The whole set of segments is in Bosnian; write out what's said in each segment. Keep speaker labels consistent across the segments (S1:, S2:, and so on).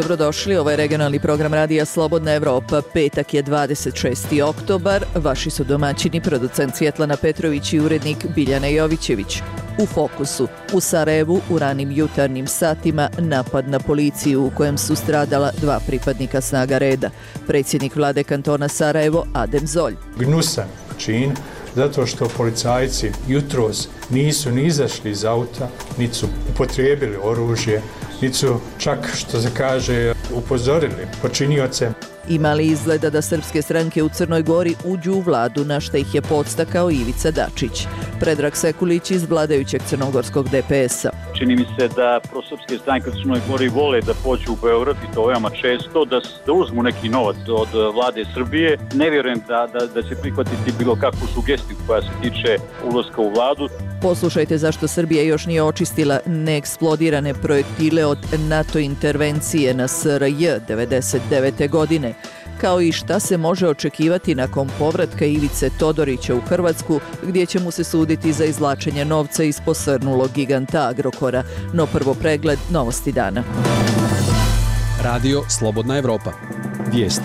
S1: Dobrodošli, ovo je regionalni program Radija Slobodna Evropa. Petak je 26. oktobar. Vaši su domaćini, producent Svjetlana Petrović i urednik Biljana Jovićević. U fokusu, u Sarajevu u ranim jutarnjim satima napad na policiju u kojem su stradala 2 pripadnika snaga reda. Predsjednik vlade kantona Sarajevo Adem Zolj.
S2: Gnusan čin zato što policajci jutros nisu ni izašli iz auta, niti su upotrijebili oružje, niti su čak, što se kaže, upozorili počinioce.
S1: Ima li izgleda da srpske stranke u Crnoj Gori uđu u vladu, na što ih je podstakao Ivica Dačić? Predrag Sekulić iz vladajućeg crnogorskog DPS-a.
S3: Čini mi se da prosrpske stranke u Crnoj Gori vole da pođu u Beograd i to veoma često, da uzmu neki novac od vlade Srbije. Ne vjerujem da će prihvatiti bilo kakvu sugestiju koja se tiče ulaska u vladu.
S1: Poslušajte zašto Srbija još nije očistila neeksplodirane projektile od NATO intervencije na SRJ 1999. godine, kao i šta se može očekivati nakon povratka Ivice Todorića u Hrvatsku, gdje će mu se suditi za izvlačenje novca iz posrnulog giganta Agrokora. No prvo pregled novosti dana.
S4: Radio Slobodna Evropa. Vijesti.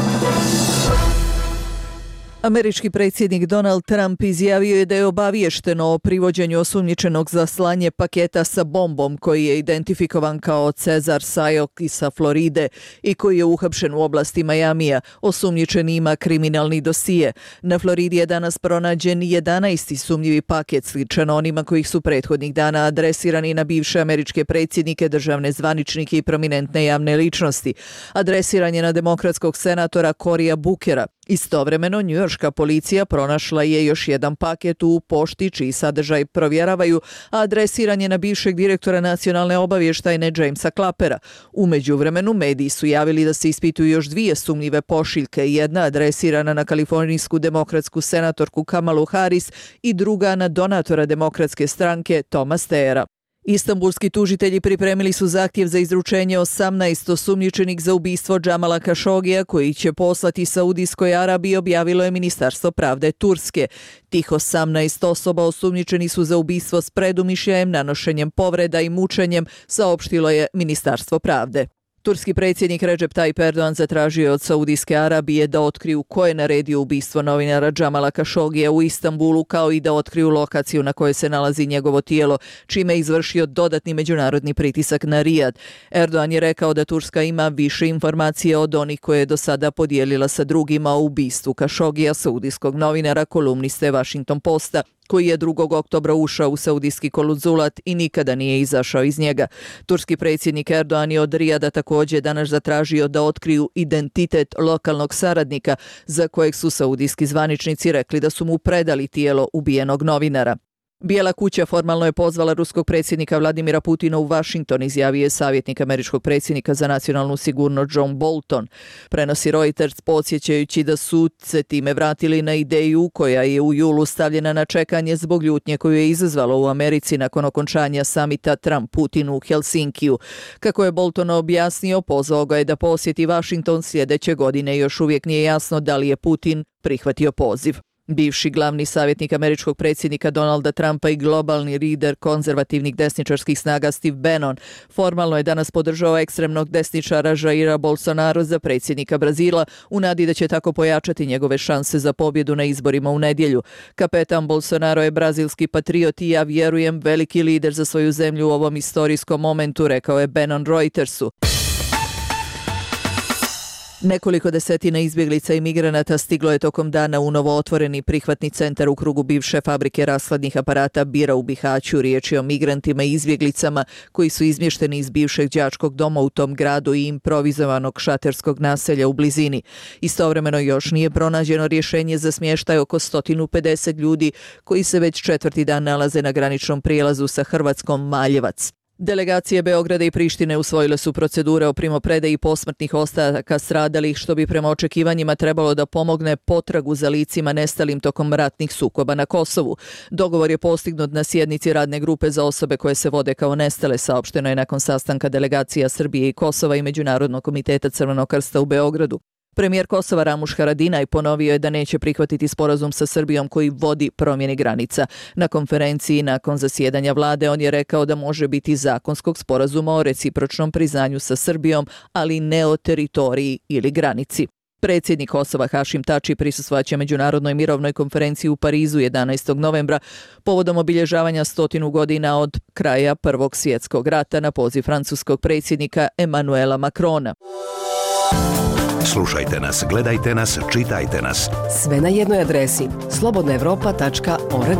S1: Američki predsjednik Donald Trump izjavio je da je obavješteno o privođenju osumnjičenog za slanje paketa sa bombom koji je identifikovan kao Cezar Sajok iz Floride i koji je uhapšen u oblasti Majamija. Osumnjičeni ima kriminalni dosije. Na Floridi je danas pronađen 11. sumnjivi paket sličan onima kojih su prethodnih dana adresirani na bivše američke predsjednike, državne zvaničnike i prominentne javne ličnosti. Adresiran je na demokratskog senatora Corya Bookera. Istovremeno, njujorška policija pronašla je još jedan paket u pošti čiji sadržaj provjeravaju, a adresiran je na bivšeg direktora nacionalne obavještajne Jamesa Clappera. U međuvremenu, mediji su javili da se ispituju još 2 sumnjive pošiljke, jedna adresirana na kalifornijsku demokratsku senatorku Kamalu Harris i druga na donatora demokratske stranke Toma Steyera. Istanbulski tužitelji pripremili su zahtjev za izručenje 18 osumnjičenih za ubistvo Džamala Kašogija koji će poslati Saudijskoj Arabiji, objavilo je Ministarstvo pravde Turske. Tih 18 osoba osumnjičeni su za ubistvo s predumišljajem, nanošenjem povreda i mučenjem, saopštilo je Ministarstvo pravde. Turski predsjednik Recep Tayyip Erdogan zatražio od Saudijske Arabije da otkriju ko je naredio ubistvo novinara Džamala Kašogija u Istanbulu, kao i da otkriju lokaciju na kojoj se nalazi njegovo tijelo, čime je izvršio dodatni međunarodni pritisak na Rijad. Erdogan je rekao da Turska ima više informacije od onih koje je do sada podijelila sa drugima o ubistvu Kašogija, saudijskog novinara, kolumniste Washington Posta, koji je 2. oktobra ušao u saudijski konzulat i nikada nije izašao iz njega. Turski predsjednik Erdogan je od Rijada također danas zatražio da otkriju identitet lokalnog saradnika za kojeg su saudijski zvaničnici rekli da su mu predali tijelo ubijenog novinara. Bijela kuća formalno je pozvala ruskog predsjednika Vladimira Putina u Washington, izjavio je savjetnik američkog predsjednika za nacionalnu sigurnost John Bolton. Prenosi Reuters, podsjećajući da su se time vratili na ideju koja je u julu stavljena na čekanje zbog ljutnje koju je izazvalo u Americi nakon okončanja samita Trump-Putin u Helsinkiju. Kako je Bolton objasnio, pozvao ga je da posjeti Washington sljedeće godine. Još uvijek nije jasno da li je Putin prihvatio poziv. Bivši glavni savjetnik američkog predsjednika Donalda Trumpa i globalni lider konzervativnih desničarskih snaga Steve Bannon formalno je danas podržao ekstremnog desničara Jaira Bolsonaro za predsjednika Brazila u nadi da će tako pojačati njegove šanse za pobjedu na izborima u nedjelju. Kapetan Bolsonaro je brazilski patriot i ja vjerujem veliki lider za svoju zemlju u ovom istorijskom momentu, rekao je Bannon Reutersu. Nekoliko desetina izbjeglica i migranata stiglo je tokom dana u novootvoreni prihvatni centar u krugu bivše fabrike rashladnih aparata Bira u Bihaću. Riječ je o migrantima i izbjeglicama koji su izmješteni iz bivšeg đačkog doma u tom gradu i improvizovanog šaterskog naselja u blizini. Istovremeno još nije pronađeno rješenje za smještaj oko 150 ljudi koji se već 4. dan nalaze na graničnom prijelazu sa Hrvatskom Maljevac. Delegacije Beograda i Prištine usvojile su procedure o primopredaji posmrtnih ostataka stradalih, što bi prema očekivanjima trebalo da pomogne potragu za licima nestalim tokom ratnih sukoba na Kosovu. Dogovor je postignut na sjednici radne grupe za osobe koje se vode kao nestale, saopšteno je nakon sastanka delegacija Srbije i Kosova i Međunarodnog komiteta Crvenog krsta u Beogradu. Premijer Kosova Ramuš Haradinaj ponovio je da neće prihvatiti sporazum sa Srbijom koji vodi promjeni granica. Na konferenciji nakon zasjedanja vlade on je rekao da može biti zakonskog sporazuma o recipročnom priznanju sa Srbijom, ali ne o teritoriji ili granici. Predsjednik Kosova Hašim Tači prisustvovat Međunarodnoj mirovnoj konferenciji u Parizu 11. novembra povodom obilježavanja 100 godina od kraja Prvog svjetskog rata na poziv francuskog predsjednika Emmanuela Macrona.
S5: Slušajte nas, gledajte nas, čitajte nas.
S6: Sve na jednoj adresi slobodnaevropa.org.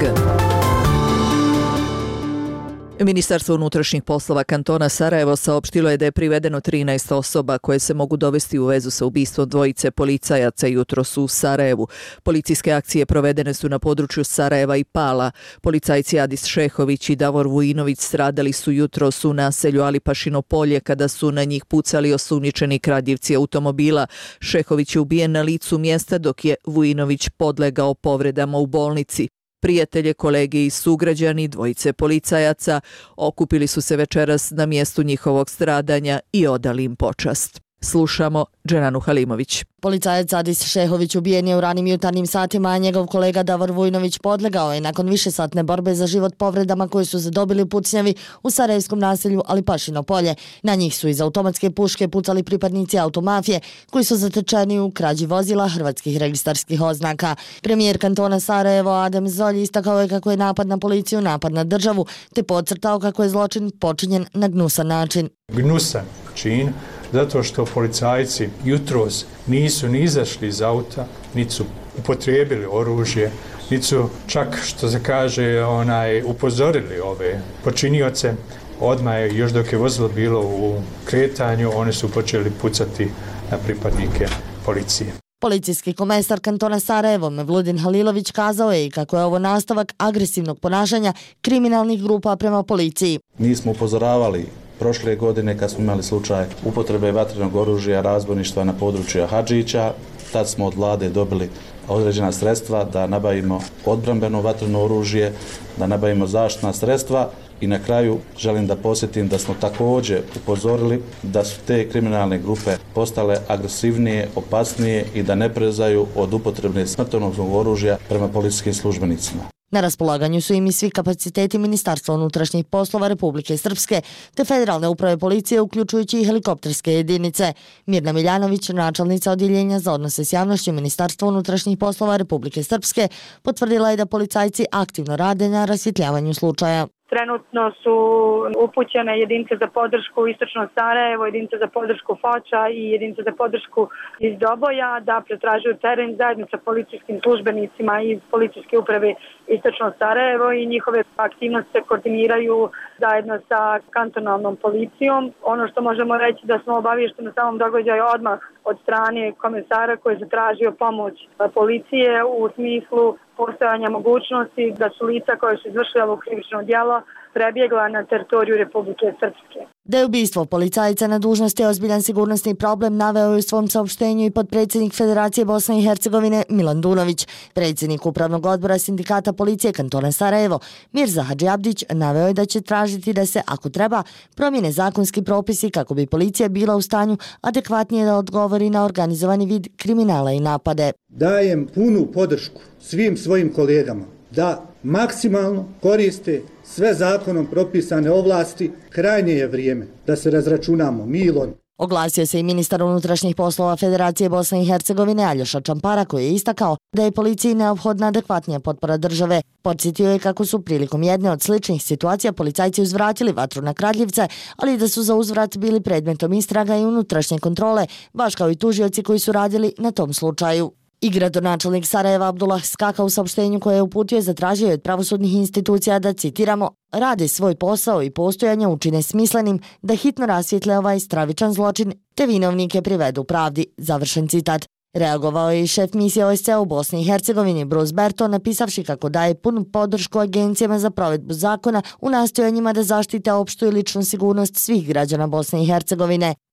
S1: Ministarstvo unutrašnjih poslova kantona Sarajevo saopštilo je da je privedeno 13 osoba koje se mogu dovesti u vezu sa ubistvom dvojice policajaca jutros u Sarajevu. Policijske akcije provedene su na području Sarajeva i Pala. Policajci Adis Šehović i Davor Vujinović stradali su jutros u naselju Alipašino polje kada su na njih pucali osumnjičeni kradljivci automobila. Šehović je ubijen na licu mjesta dok je Vujinović podlegao povredama u bolnici. Prijatelje, kolege i sugrađani dvojice policajaca okupili su se večeras na mjestu njihovog stradanja i odali im počast. Slušamo Dženanu Halimović.
S7: Policajac Adis Šehović ubijen je u ranim jutarnjim satima, a njegov kolega Davor Vujinović podlegao je nakon višesatne borbe za život povredama koje su zadobili u pucnjavi u sarajevskom naselju Alipašino polje. Na njih su iz automatske puške pucali pripadnici automafije koji su zatečeni u krađi vozila hrvatskih registarskih oznaka. Premijer kantona Sarajevo Adem Zolji istakao je kako je napad na policiju napad na državu, te podcrtao kako je zločin počinjen na gnusan način.
S2: Gnusan čin zato što policajci jutros nisu ni izašli iz auta, niti su upotrijebili oružje, niti su čak, što se kaže, upozorili ove počinioce. Odmah je, još dok je vozilo bilo u kretanju, oni su počeli pucati na pripadnike policije.
S7: Policijski komesar kantona Sarajevo Mevludin Halilović kazao je i kako je ovo nastavak agresivnog ponašanja kriminalnih grupa prema policiji.
S8: Mi smo upozoravali prošle godine kad smo imali slučaj upotrebe vatrenog oružja, razbojništva na području Hadžića. Tad smo od vlade dobili određena sredstva da nabavimo odbrambeno vatreno oružje, da nabavimo zaštitna sredstva i na kraju želim da podsjetim da smo također upozorili da su te kriminalne grupe postale agresivnije, opasnije i da ne prezaju od upotrebe smrtonosnog oružja prema policijskim službenicima.
S7: Na raspolaganju su im i svi kapaciteti Ministarstva unutrašnjih poslova Republike Srpske te federalne uprave policije, uključujući i helikopterske jedinice. Mirna Miljanović, načelnica odjeljenja za odnose s javnošću Ministarstva unutrašnjih poslova Republike Srpske, potvrdila je da policajci aktivno rade na rasvjetljavanju slučaja.
S9: Trenutno su upućene jedinice za podršku Istočno Sarajevo, jedinice za podršku Foča i jedinice za podršku iz Doboja da pretražuju teren zajedno sa policijskim službenicima iz policijske uprave Istočno Sarajevo i njihove aktivnosti se koordiniraju zajedno sa kantonalnom policijom. Ono što možemo reći da smo obaviješteni na samom događaju odmah od strane komesara koji je zatražio pomoć policije u smislu postojanja mogućnosti da su lica koje su izvršila ovo krivično djelo prebjegla na teritoriju Republike Srpske.
S7: Da je ubistvo policajca na dužnosti ozbiljan sigurnosni problem, naveo je u svom saopštenju i potpredsjednik Federacije Bosne i Hercegovine Milan Dunović. Predsjednik Upravnog odbora Sindikata policije kantona Sarajevo Mirza Hadžiabdić naveo je da će tražiti da se, ako treba, promijene zakonski propisi kako bi policija bila u stanju adekvatnije da odgovori na organizovani vid kriminala i napade.
S10: Dajem punu podršku svim svojim kolegama da maksimalno koriste sve zakonom propisane ovlasti. Krajnje je vrijeme da se razračunamo milom.
S7: Oglasio se i ministar unutrašnjih poslova Federacije Bosne i Hercegovine Aljoša Čampara, koji je istakao da je policiji neophodna adekvatnija potpora države. Podsjetio je kako su prilikom jedne od sličnih situacija policajci uzvratili vatru na kradljivce, ali da su za uzvrat bili predmetom istraga i unutrašnje kontrole, baš kao i tužioci koji su radili na tom slučaju. I gradonačelnik Sarajeva Abdullah Skaka u saopštenju koje je uputio zatražio od pravosudnih institucija da, citiramo, rade svoj posao i postojanja učine smislenim da hitno rasvijetle ovaj stravičan zločin te vinovnike privedu pravdi, završen citat. Reagovao je i šef misije OSCE u Bosni i Hercegovini Bruce Berto, napisavši kako daje punu podršku agencijama za provedbu zakona u nastojanjima da zaštite opštu i ličnu sigurnost svih građana Bosne i Hercegovine.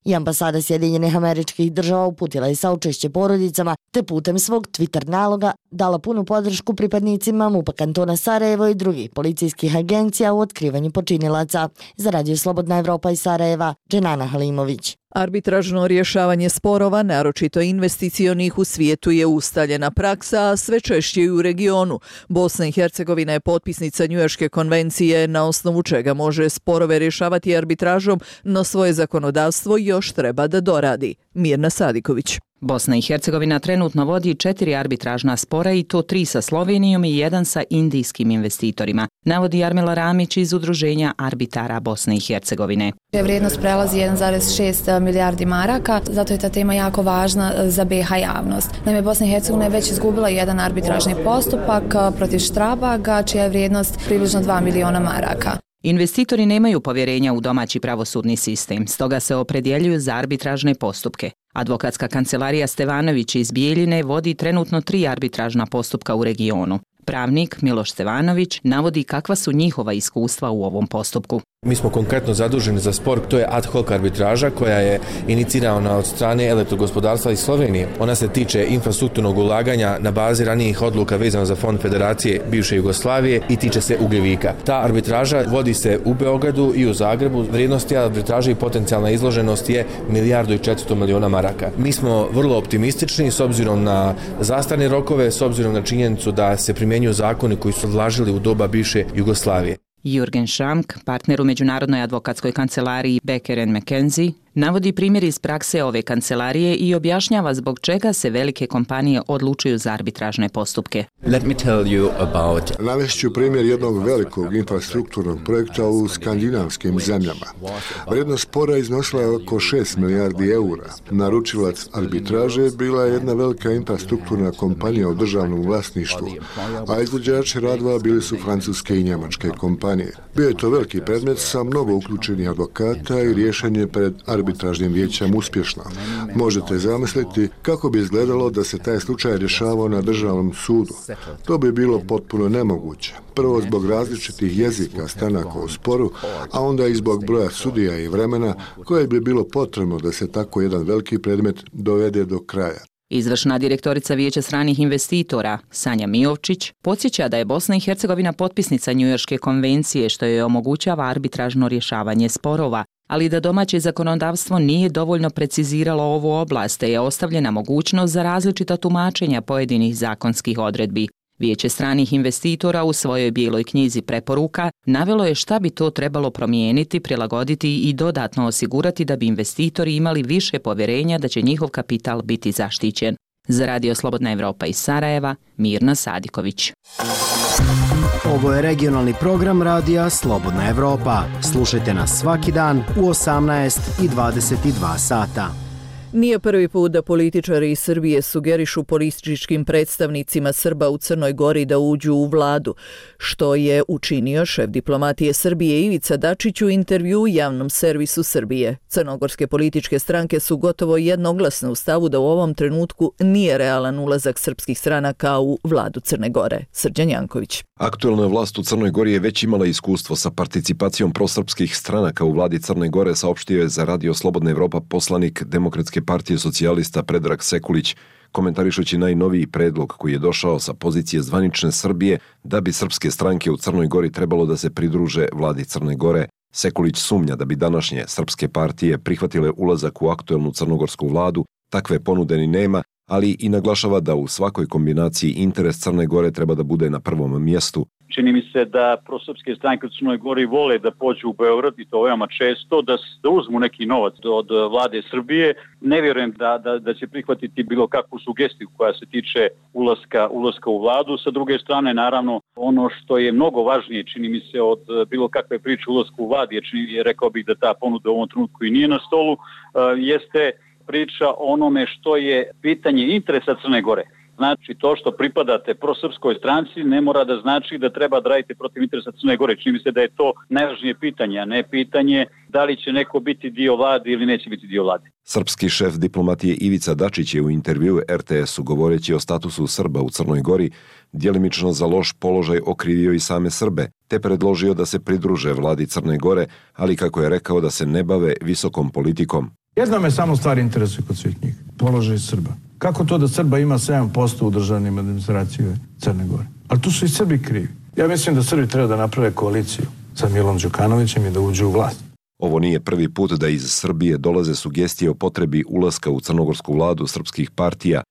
S7: I ambasada Sjedinjenih Američkih Država uputila je saučešće porodicama te putem svog Twitter naloga dala punu podršku pripadnicima MUP-a kantona Sarajevo i drugih policijskih agencija u otkrivanju počinilaca. Za Radio Slobodna Evropa iz Sarajeva, Dženana Halimović.
S1: Arbitražno rješavanje sporova, naročito investicionih, u svijetu je ustaljena praksa, a sve češće i u regionu. Bosna i Hercegovina je potpisnica Njujorške konvencije, na osnovu čega može sporove rješavati arbitražom, no svoje zakonodavstvo još treba da doradi. Mirna Sadiković.
S11: Bosna i Hercegovina trenutno vodi 4 arbitražna spora i to 3 sa Slovenijom i 1 sa indijskim investitorima, navodi Armila Ramić iz Udruženja arbitara Bosne i Hercegovine.
S12: Vrijednost prelazi 1,6 milijardi maraka, zato je ta tema jako važna za BiH javnost. Naime, Bosna i Hercegovina je već izgubila jedan arbitražni postupak protiv Strabaga, čija je vrijednost približno 2 miliona maraka.
S11: Investitori nemaju povjerenja u domaći pravosudni sistem, stoga se opredjeljuju za arbitražne postupke. Advokatska kancelarija Stevanović iz Bijeljine vodi trenutno 3 arbitražna postupka u regionu. Pravnik Miloš Stevanović navodi kakva su njihova iskustva u ovom postupku.
S13: Mi smo konkretno zaduženi za spor, to je ad hoc arbitraža koja je inicirana od strane elektrogospodarstva iz Slovenije. Ona se tiče infrastrukturnog ulaganja na bazi ranijih odluka vezano za Fond Federacije bivše Jugoslavije i tiče se Ugljevika. Ta arbitraža vodi se u Beogradu i u Zagrebu. Vrijednost arbitraže i potencijalna izloženost je 1,4 milijarde maraka. Mi smo vrlo optimistični s obzirom na zastarne rokove, s obzirom na činjenicu da se primjenjuju zakoni koji su važili u doba bivše Jugoslavije.
S11: Jürgen Schamk, partner u međunarodnoj advokatskoj kancelariji Becker & McKenzie, navodi primjer iz prakse ove kancelarije i objašnjava zbog čega se velike kompanije odlučuju za arbitražne postupke.
S14: Navešću primjer jednog velikog infrastrukturnog projekta u skandinavskim zemljama. Vrijednost spora iznosila je oko 6 milijardi eura. Naručilac arbitraže bila je jedna velika infrastrukturna kompanija u državnom vlasništvu, a izvođači radova bili su francuske i njemačke kompanije. Bio je to veliki predmet sa mnogo uključenih advokata i riješen je pred arbitražnim vijećem uspješno. Možete zamisliti kako bi izgledalo da se taj slučaj rješavao na državnom sudu. To bi bilo potpuno nemoguće. Prvo zbog različitih jezika stranaka u sporu, a onda i zbog broja sudija i vremena koje bi bilo potrebno da se tako jedan veliki predmet dovede do kraja.
S11: Izvršna direktorica Vijeća stranih investitora, Sanja Mijovčić, podsjeća da je Bosna i Hercegovina potpisnica Njujorške konvencije što joj omogućava arbitražno rješavanje sporova, ali da domaće zakonodavstvo nije dovoljno preciziralo ovu oblast te je ostavljena mogućnost za različita tumačenja pojedinih zakonskih odredbi. Vijeće stranih investitora u svojoj bijeloj knjizi preporuka navelo je šta bi to trebalo promijeniti, prilagoditi i dodatno osigurati da bi investitori imali više povjerenja da će njihov kapital biti zaštićen. Za Radio Slobodna Evropa iz Sarajeva, Mirna Sadiković.
S15: Ovo je regionalni program Radija Slobodna Evropa. Slušajte nas svaki dan u 18 i 22 sata.
S1: Nije prvi put da političari iz Srbije sugerišu političkim predstavnicima Srba u Crnoj Gori da uđu u vladu, što je učinio šef diplomatije Srbije Ivica Dačić u intervju javnom servisu Srbije. Crnogorske političke stranke su gotovo jednoglasne u stavu da u ovom trenutku nije realan ulazak srpskih stranaka u vladu Crne Gore. Srđan Janković.
S16: Aktuelna vlast u Crnoj Gori je već imala iskustvo sa participacijom prosrpskih stranaka u vladi Crne Gore, saopštio je za Radio Slobodna Evropa poslanik Demokratske partije socijalista Predrag Sekulić, komentarišući najnoviji predlog koji je došao sa pozicije zvanične Srbije da bi srpske stranke u Crnoj Gori trebalo da se pridruže vladi Crne Gore. Sekulić sumnja da bi današnje srpske partije prihvatile ulazak u aktuelnu crnogorsku vladu, takve ponude ni nema, ali i naglašava da u svakoj kombinaciji interes Crne Gore treba da bude na prvom mjestu.
S3: Čini mi se da prosrpske stranke u Crnoj Gori vole da pođu u Beograd i to veoma često, da uzmu neki novac od vlade Srbije. Ne vjerujem da će prihvatiti bilo kakvu sugestiju koja se tiče ulaska u vladu. Sa druge strane, naravno, ono što je mnogo važnije, čini mi se, od bilo kakve priče ulasku u vladi, jer rekao bih da ta ponuda u ovom trenutku i nije na stolu, jeste priča o onome što je pitanje interesa Crne Gore. Znači, to što pripadate prosrpskoj stranci ne mora da znači da treba da radite protiv interesa Crne Gore. Čini mi se da je to najvažnije pitanje, a ne pitanje da li će neko biti dio vlade ili neće biti dio vlade.
S16: Srpski šef diplomatije Ivica Dačić je u intervjuu RTS-u govoreći o statusu Srba u Crnoj Gori djelimično za loš položaj okrivio i same Srbe, te predložio da se pridruže vladi Crne Gore, ali kako je rekao da se ne bave visokom politikom.
S17: Jedna me samo stvar interesuje kod svih njih. Položaj Srba. Kako to da Srba ima 7% u državnim administracijama Crne Gore? Ali tu su i Srbi krivi. Ja mislim da Srbi treba da naprave koaliciju sa Milom Đukanovićem i da uđu u vlast.
S16: Ovo nije prvi put da iz Srbije dolaze sugestije o potrebi ulaska u crnogorsku vladu srpskih partija.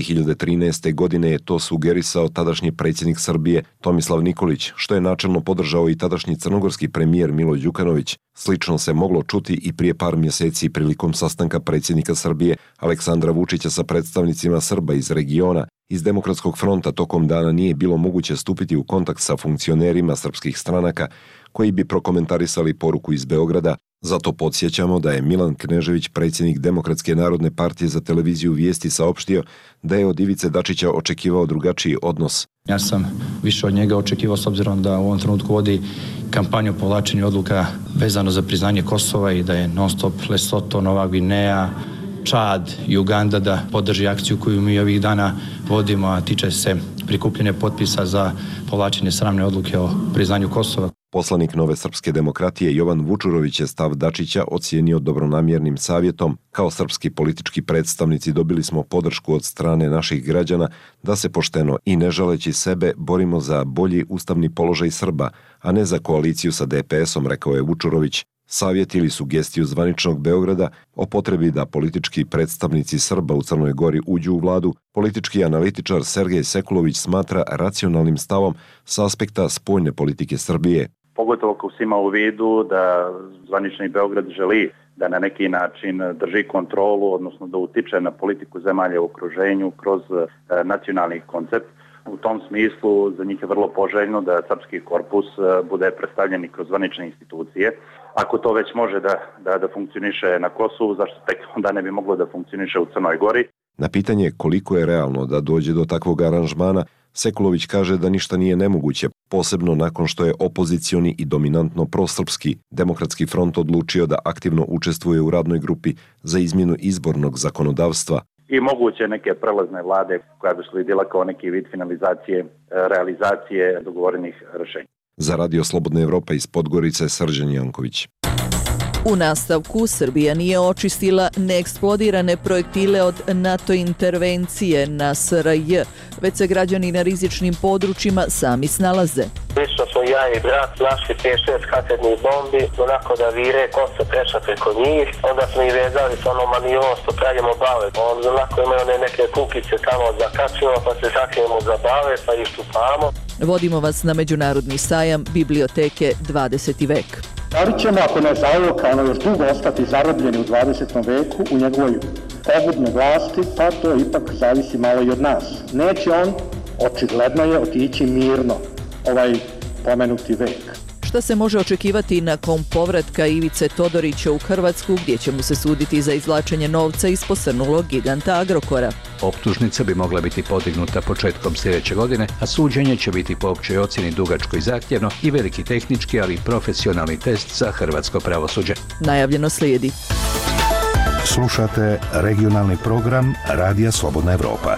S16: 2013. godine je to sugerisao tadašnji predsjednik Srbije Tomislav Nikolić, što je načelno podržao i tadašnji crnogorski premijer Milo Đukanović. Slično se moglo čuti i prije par mjeseci prilikom sastanka predsjednika Srbije Aleksandra Vučića sa predstavnicima Srba iz regiona. Iz Demokratskog fronta tokom dana nije bilo moguće stupiti u kontakt sa funkcionerima srpskih stranaka koji bi prokomentarisali poruku iz Beograda. Zato podsjećamo da je Milan Knežević, predsjednik Demokratske narodne partije, za televiziju Vijesti saopštio da je od Ivice Dačića očekivao drugačiji odnos.
S18: Ja sam više od njega očekivao, s obzirom da u ovom trenutku vodi kampanju po povlačenju odluka vezano za priznanje Kosova i da je non stop Lesoto, Nova Gvineja, Čad i Uganda da podrži akciju koju mi ovih dana vodimo, a tiče se prikupljene potpisa za povlačenje sramne odluke o priznanju Kosova.
S16: Poslanik Nove srpske demokratije Jovan Vučurović je stav Dačića ocijenio dobronamjernim savjetom. Kao srpski politički predstavnici dobili smo podršku od strane naših građana da se pošteno i ne žaleći sebe borimo za bolji ustavni položaj Srba, a ne za koaliciju sa DPS-om, rekao je Vučurović. Savjet ili sugestiju zvaničnog Beograda o potrebi da politički predstavnici Srba u Crnoj Gori uđu u vladu, politički analitičar Sergej Sekulović smatra racionalnim stavom sa aspekta spoljne politike Srbije.
S3: Pogotovo ako se ima u vidu da zvanični Beograd želi da na neki način drži kontrolu, odnosno da utiče na politiku zemalja u okruženju kroz nacionalni koncept. U tom smislu za njih je vrlo poželjno da srpski korpus bude predstavljen i kroz zvanične institucije. Ako to već može da funkcioniše na Kosovu, zašto tek onda ne bi moglo da funkcioniše u Crnoj Gori?
S16: Na pitanje koliko je realno da dođe do takvog aranžmana, Sekulović kaže da ništa nije nemoguće, posebno nakon što je opozicioni i dominantno prosrpski Demokratski front odlučio da aktivno učestvuje u radnoj grupi za izmjenu izbornog zakonodavstva.
S3: I moguće neke prelazne vlade koja bi slijedila kao neki vid finalizacije, realizacije dogovorenih rješenja.
S16: Za Radio Slobodna Evropa iz Podgorice, Srđan Janković.
S1: U nastavku, Srbija nije očistila neeksplodirane projektile od NATO intervencije na SRJ, već se građani na rizičnim područjima sami snalaze.
S19: Lično smo ja i brat našli 5-6 kasetnih bombi, onako da vire, kosa prešla preko njih, onda smo ih vezali s onom manilom što pravimo bave. Onda onako imaju neke kukice tamo zakačimo, pa se zakrijemo za bave, pa ih štupamo.
S1: Vodimo vas na međunarodni sajam Biblioteke 20. vek.
S20: Da li ćemo, ako ne zaoka, ono još dugo ostati zarobljeni u 20. veku u njegovoj pogubnoj vlasti, pa to ipak zavisi malo i od nas. Neće on, očigledno je, otići mirno ovaj pomenuti vek.
S1: Šta se može očekivati nakon povratka Ivice Todorića u Hrvatsku, gdje će mu se suditi za izvlačenje novca iz posrnulog giganta Agrokora?
S21: Optužnica bi mogla biti podignuta početkom sljedeće godine, a suđenje će biti po općoj ocjeni dugačko i zahtjevno i veliki tehnički, ali i profesionalni test za hrvatsko pravosuđe.
S1: Najavljeno slijedi.
S5: Slušate regionalni program Radija Slobodna Evropa.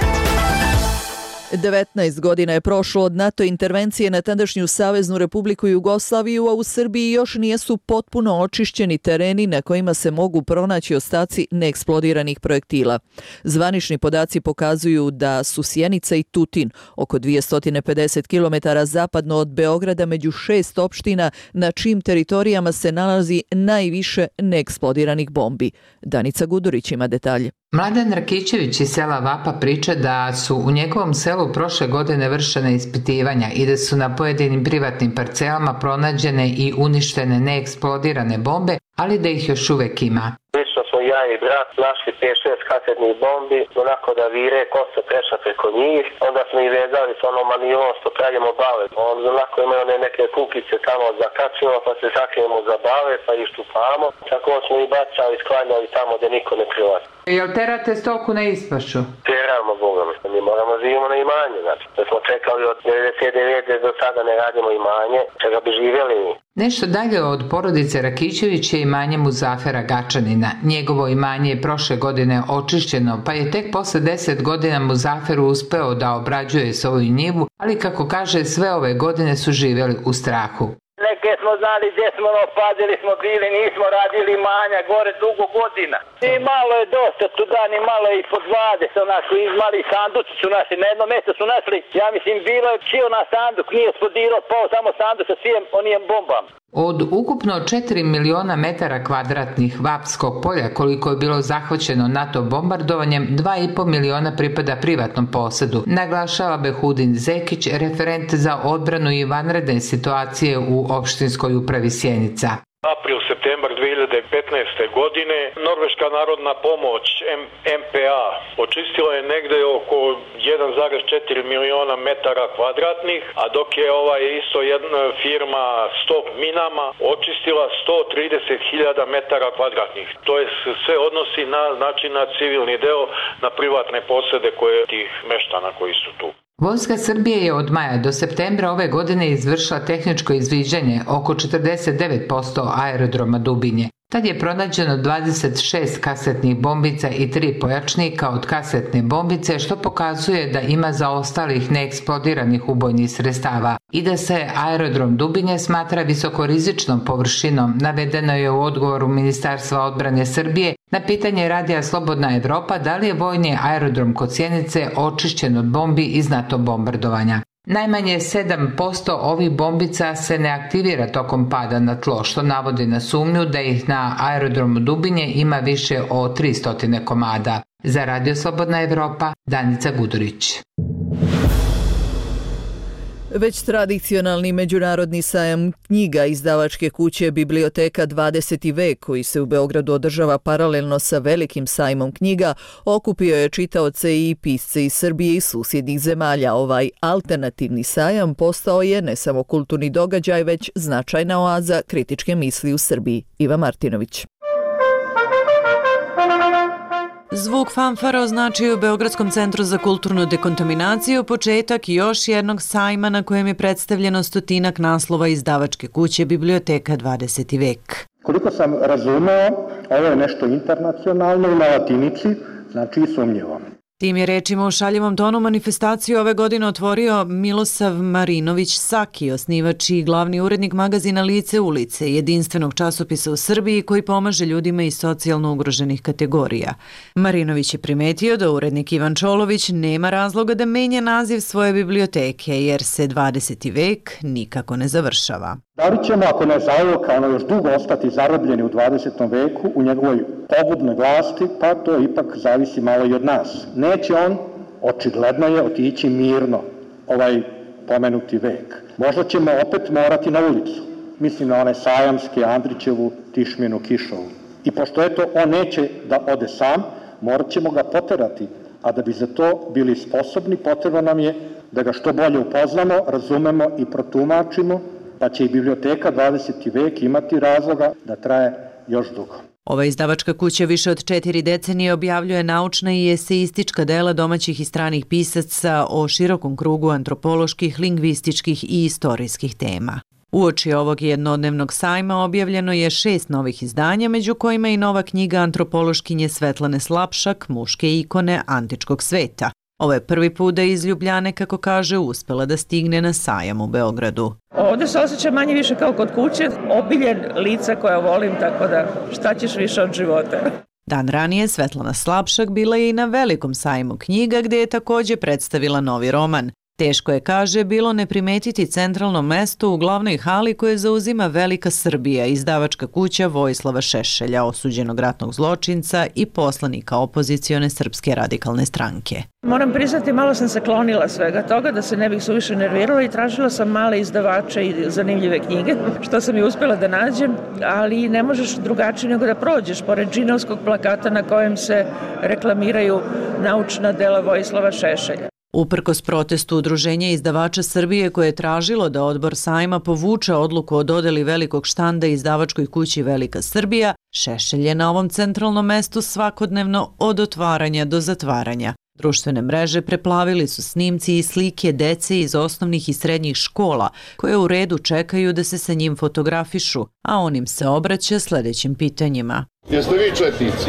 S1: 19 godina je prošlo od NATO intervencije na tadašnju Saveznu Republiku Jugoslaviju, a u Srbiji još nijesu potpuno očišćeni tereni na kojima se mogu pronaći ostaci neeksplodiranih projektila. Zvanični podaci pokazuju da su Sjenica i Tutin, oko 250 km zapadno od Beograda, među 6 opština na čijim teritorijama se nalazi najviše neeksplodiranih bombi. Danica Gudurić ima detalje.
S22: Mladen Rakićević iz sela Vapa priča da su u njegovom selu prošle godine vršena ispitivanja i da su na pojedinim privatnim parcelama pronađene i uništene neeksplodirane bombe, ali da ih još uvek ima.
S19: Lično smo ja i brat našli 5-6 kasetnih bombi, onako da vire, kosa prešla preko njih, onda smo ih vezali s onom manilom što pravimo bave. Onda onako imaju neke kukice tamo zakačimo, pa se zakrijemo za bave, pa ih štupamo. Tako smo ih bacali, sklanjali tamo gdje niko ne prilazi.
S22: Jel terate stoku na ispašu?
S19: Teramo, Boga mi. Mi moramo živimo na imanje, znači. Da smo čekali od 99. do sada ne radimo imanje, čega bi živjeli mi.
S22: Nešto dalje od porodice Rakićević je imanje Muzafera Gačanina. Njegovo imanje je prošle godine očišćeno, pa je tek posle 10 godina Muzafer uspeo da obrađuje svoju njivu, ali kako kaže, sve ove godine su živjeli u strahu.
S19: Neke nismo znali gdje smo, pazili smo bili, nismo radili manja gore dugo godina. I malo je dosta tu dani, malo je ispod 20, onako mali sanduci su našli, na jednom mjestu su našli, ja mislim bilo je čio na sanduk, nije eksplodirao, pao samo sanduk sa svim onijem bombama.
S22: Od ukupno 4 miliona metara kvadratnih Vapskog polja koliko je bilo zahvaćeno NATO bombardovanjem, 2,5 miliona pripada privatnom posedu, naglašava Behudin Zekić, referent za odbranu i vanredne situacije u opštinskoj upravi Sjenica.
S4: April-septembar 2015. godine Norveška narodna pomoć MPA očistila je negde oko 1,4 miliona metara kvadratnih, a dok je isto jedna firma Stop Minama očistila 130.000 metara kvadratnih. To je sve odnosi na civilni deo, na privatne posede koje tih meštana koji su tu.
S22: Vojska Srbije je od maja do septembra ove godine izvršila tehničko izviđanje oko 49% aerodroma Dubinje. Tad je pronađeno 26 kasetnih bombica i 3 pojačnika od kasetne bombice, što pokazuje da ima zaostalih neeksplodiranih ubojnih sredstava i da se aerodrom Dubinje smatra visokorizičnom površinom, navedeno je u odgovoru Ministarstva odbrane Srbije na pitanje Radija Slobodna Evropa da li je vojni aerodrom kod Sjenice očišćen od bombi iz NATO bombardovanja. Najmanje 7% ovih bombica se ne aktivira tokom pada na tlo, što navodi na sumnju da ih na aerodromu Dubinje ima više od 300 komada. Za Radio Slobodna Evropa, Danica Gudurić.
S1: Već tradicionalni međunarodni sajam knjiga izdavačke kuće Biblioteka 20. vek, koji se u Beogradu održava paralelno sa velikim sajmom knjiga, okupio je čitaoce i pisce iz Srbije i susjednih zemalja. Ovaj alternativni sajam postao je ne samo kulturni događaj, već značajna oaza kritičke misli u Srbiji. Iva Martinović.
S6: Zvuk fanfara označio u Beogradskom centru za kulturnu dekontaminaciju početak još jednog sajma na kojem je predstavljeno 100 naslova izdavačke kuće Biblioteka 20. vek.
S20: Koliko sam razumeo, ovo je nešto internacionalno i na latinici, znači i sumnjivo.
S6: Tim je rečima u šaljivom tonu manifestaciju ove godine otvorio Milosav Marinović Saki, osnivač i glavni urednik magazina Lice ulice, jedinstvenog časopisa u Srbiji koji pomaže ljudima iz socijalno ugroženih kategorija. Marinović je primetio da urednik Ivan Čolović nema razloga da menja naziv svoje biblioteke, jer se 20. vek nikako ne završava.
S20: Da li ćemo, ako ne zauvijek, još dugo ostati zarobljeni u 20. veku u njegovoj pogubnoj vlasti, pa to ipak zavisi malo i od nas. Neće on, očigledno je, otići mirno ovaj pomenuti vek. Možda ćemo opet morati na ulicu. Mislim na one Sajamske, Andrićevu, Tišminu, Kišovu. I pošto on neće da ode sam, morat ćemo ga poterati, a da bi za to bili sposobni, potrebno nam je da ga što bolje upoznamo, razumemo i protumačimo, pa će i Biblioteka 20. vek imati razloga da traje još dugo.
S6: Ova izdavačka kuća više od 4 decenije objavljuje naučna i eseistička dela domaćih i stranih pisaca o širokom krugu antropoloških, lingvističkih i istorijskih tema. Uoči ovog jednodnevnog sajma objavljeno je 6 novih izdanja, među kojima i nova knjiga antropološkinje Svetlane Slapšak, Muške ikone antičkog sveta. Ovo je prvi put da je iz Ljubljane, kako kaže, uspela da stigne na sajam u Beogradu.
S23: Ovdje se osjeća manje više kao kod kuće, obiljen lica koja volim, tako da šta ćeš više od života.
S6: Dan ranije Svetlana Slapšak bila je i na velikom sajmu knjiga gdje je također predstavila novi roman. Teško je, kaže, bilo ne primetiti centralno mesto u glavnoj hali koje zauzima Velika Srbija, izdavačka kuća Vojislava Šešelja, osuđenog ratnog zločinca i poslanika opozicione Srpske radikalne stranke.
S23: Moram priznati, malo sam se klonila svega toga da se ne bih suviše nervirala i tražila sam male izdavače i zanimljive knjige, što sam i uspjela da nađem, ali ne možeš drugačije nego da prođeš pored džinovskog plakata na kojem se reklamiraju naučna dela Vojislava Šešelja.
S6: Uprkos protestu Udruženja izdavača Srbije koje je tražilo da odbor sajma povuče odluku o dodeli velikog štanda izdavačkoj kući Velika Srbija, Šešelj je na ovom centralnom mestu svakodnevno od otvaranja do zatvaranja. Društvene mreže preplavili su snimci i slike dece iz osnovnih i srednjih škola koje u redu čekaju da se sa njim fotografišu, a on im se obraća sljedećim pitanjima.
S24: Jeste vi četnici?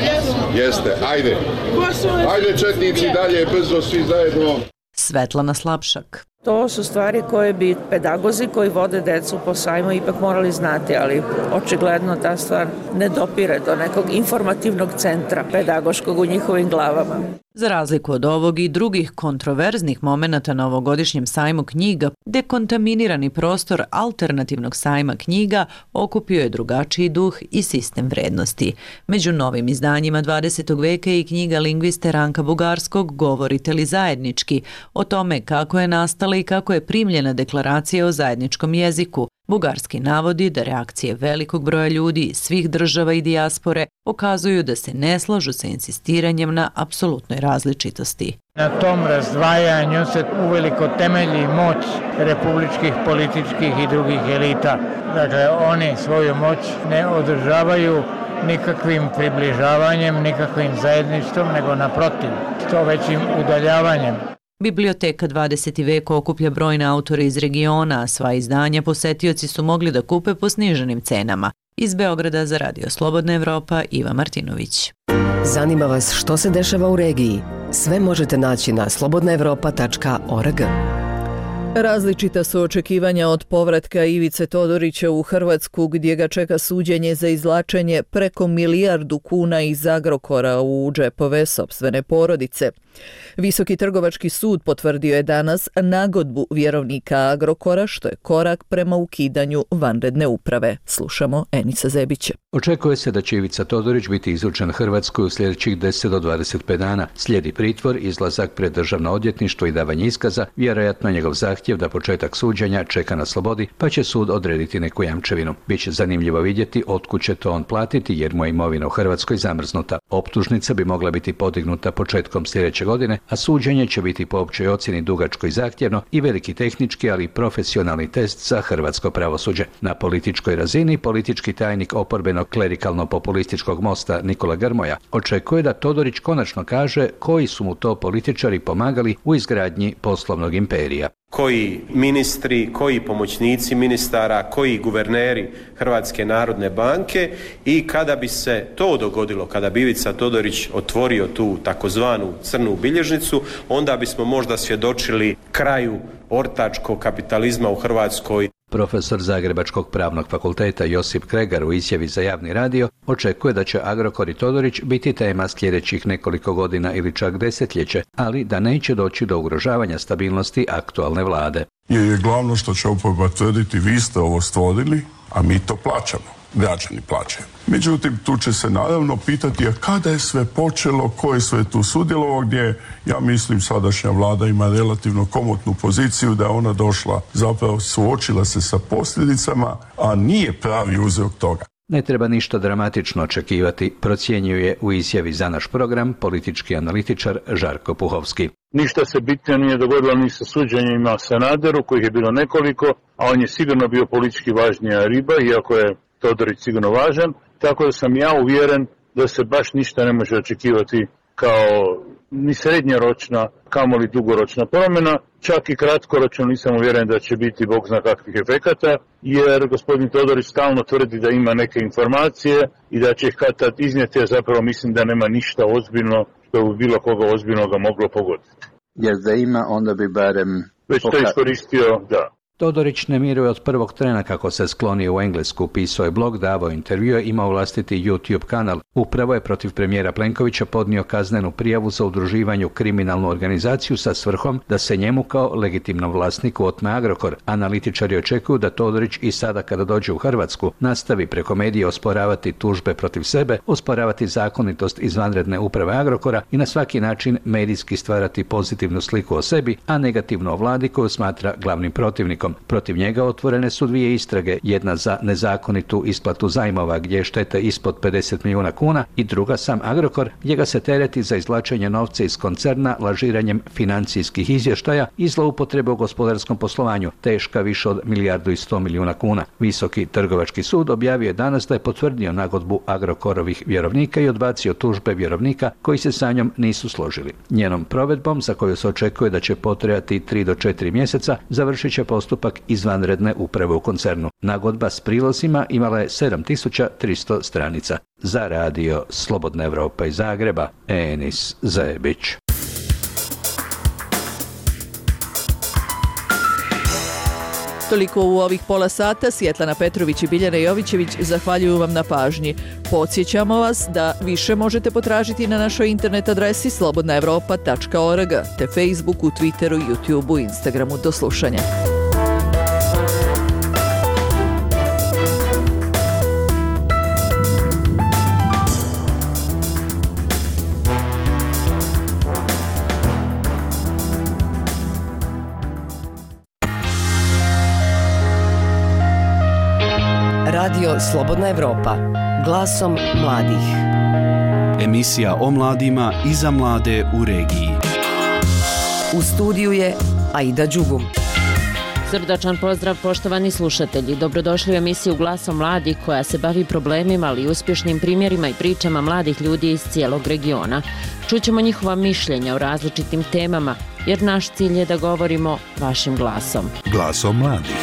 S24: Jeste, ajde. Ajde četnici dalje, brzo svi zajedno.
S6: Svetlana Slapšak.
S23: To su stvari koje bi pedagozi koji vode decu po sajmu ipak morali znati, ali očigledno ta stvar ne dopire do nekog informativnog centra pedagoškog u njihovim glavama.
S6: Za razliku od ovog i drugih kontroverznih momenata na ovogodišnjem sajmu knjiga, dekontaminirani prostor alternativnog sajma knjiga okupio je drugačiji duh i sistem vrednosti. Među novim izdanjima 20. veka je i knjiga lingviste Ranka Bugarskog Govorite li zajednički, o tome kako je nastala i kako je primljena deklaracija o zajedničkom jeziku. Bugarski navodi da reakcije velikog broja ljudi iz svih država i dijaspore pokazuju da se ne slažu sa insistiranjem na apsolutnoj različitosti.
S2: Na tom razdvajanju se uveliko temelji moć republičkih, političkih i drugih elita. Dakle, oni svoju moć ne održavaju nikakvim približavanjem, nikakvim zajedništvom, nego naprotiv, što većim udaljavanjem.
S6: Biblioteka 20. veka okuplja brojne autore iz regiona, a sva izdanja posetioci su mogli da kupe po sniženim cenama. Iz Beograda za Radio Slobodna Evropa, Iva Martinović.
S8: Zanima vas što se dešava u regiji? Sve možete naći na slobodnaevropa.org.
S1: Različita su očekivanja od povratka Ivice Todorića u Hrvatsku, gdje ga čeka suđenje za izvlačenje preko 1 milijardu kuna iz Agrokora u džepove sopstvene porodice. Visoki trgovački sud potvrdio je danas nagodbu vjerovnika Agrokora, što je korak prema ukidanju vanredne uprave. Slušamo Enica Zebića.
S21: Očekuje se da će Ivica Todorić biti izručen Hrvatskoj u sljedećih 10 do 25 dana. Slijedi pritvor, izlazak pred državno odvjetništvo i davanje iskaza, vjerojatno njegov zahtjev da početak suđenja čeka na slobodi, pa će sud odrediti neku jamčevinu. Biće zanimljivo vidjeti otkud će to on platiti, jer mu je imovina u Hrvatskoj zamrznuta. Optužnica bi mogla biti podignuta početkom sljedeće godine, a suđenje će biti po općoj ocjeni dugačko i zahtjevno i veliki tehnički, ali i profesionalni test za hrvatsko pravosuđe. Na političkoj razini politički tajnik oporbenog klerikalno-populističkog Mosta Nikola Grmoja očekuje da Todorić konačno kaže koji su mu to političari pomagali u izgradnji poslovnog imperija.
S9: Koji ministri, koji pomoćnici ministara, koji guverneri Hrvatske narodne banke, i kada bi se to dogodilo, kada bi Ivica Todorić otvorio tu takozvanu crnu bilježnicu, onda bismo možda svjedočili kraju ortačkog kapitalizma u Hrvatskoj.
S21: Profesor Zagrebačkog pravnog fakulteta Josip Kregar u izjavi za javni radio očekuje da će Agrokor i Todorić biti tema sljedećih nekoliko godina ili čak desetljeće, ali da neće doći do ugrožavanja stabilnosti aktualne vlade.
S10: Jer je glavno što će oporba tvrditi, vi ste ovo stvorili, a mi to plaćamo. Građani plaćaju. Međutim, tu će se naravno pitati, a kada je sve počelo, ko je sve tu sudjelovao, gdje ja mislim sadašnja vlada ima relativno komotnu poziciju da je ona došla, zapravo suočila se sa posljedicama, a nije pravi uzrok toga.
S21: Ne treba ništa dramatično očekivati, procjenjuje u izjavi za naš program politički analitičar Žarko Puhovski.
S25: Ništa se bitno nije dogodilo ni sa suđenjima Sanaderu, kojih je bilo nekoliko, a on je sigurno bio politički važnija riba, iako je Todorić sigurno važan, tako da sam ja uvjeren da se baš ništa ne može očekivati kao ni srednjoročna, kamoli dugoročna promjena, čak i kratkoročno nisam uvjeren da će biti bog zna kakvih efekata, jer gospodin Todorić stalno tvrdi da ima neke informacije i da će ih kad tad iznijeti, a zapravo mislim da nema ništa ozbiljno što bi bilo koga ozbiljnoga moglo pogoditi.
S26: Jer da ima, onda bi barem...
S25: Već to iskoristio, da.
S21: Todorić ne miruje od prvog trena kako se sklonio u Englesku, pisao je blog, davao intervjue, imao vlastiti YouTube kanal. Upravo je protiv premijera Plenkovića podnio kaznenu prijavu za udruživanje u kriminalnu organizaciju sa svrhom da se njemu kao legitimnom vlasniku otme Agrokor. Analitičari očekuju da Todorić i sada kada dođe u Hrvatsku nastavi preko medija osporavati tužbe protiv sebe, osporavati zakonitost izvanredne uprave Agrokora i na svaki način medijski stvarati pozitivnu sliku o sebi, a negativno o vladi koju smatra glavnim protivnikom. Protiv njega otvorene su 2 istrage, jedna za nezakonitu isplatu zajmova gdje je šteta ispod 50 milijuna kuna i druga sam Agrokor, gdje ga se tereti za izvlačenje novca iz koncerna, lažiranjem financijskih izvještaja i zloupotrebe u gospodarskom poslovanju, teška više od 1,1 milijardu kuna. Visoki trgovački sud objavio je danas da je potvrdio nagodbu Agrokorovih vjerovnika i odbacio tužbe vjerovnika koji se sa njom nisu složili. Njenom provedbom, za koju se očekuje da će potrajati 3 do 4 mjeseca, završit će postupak izvanredne uprave u koncernu. Nagodba s prilozima imala je 7300 stranica. Za radio Slobodna Evropa iz Zagreba, Enis Zebić.
S1: Toliko u ovih pola sata. Svjetlana Petrović i Biljana Jovićević zahvaljuju vam na pažnji. Podsjećamo vas da više možete potražiti na našoj internet adresi slobodnaevropa.org te Facebooku, Twitteru, YouTubeu, Instagramu. Do slušanja.
S8: Radio Slobodna Evropa. Glasom mladih.
S7: Emisija o mladima i za mlade u regiji.
S8: U studiju je Aida Đugum.
S11: Srdačan pozdrav poštovani slušatelji. Dobrodošli u emisiju Glasom mladih koja se bavi problemima, ali i uspješnim primjerima i pričama mladih ljudi iz cijelog regiona. Čućemo njihova mišljenja o različitim temama, jer naš cilj je da govorimo vašim glasom.
S5: Glasom mladih.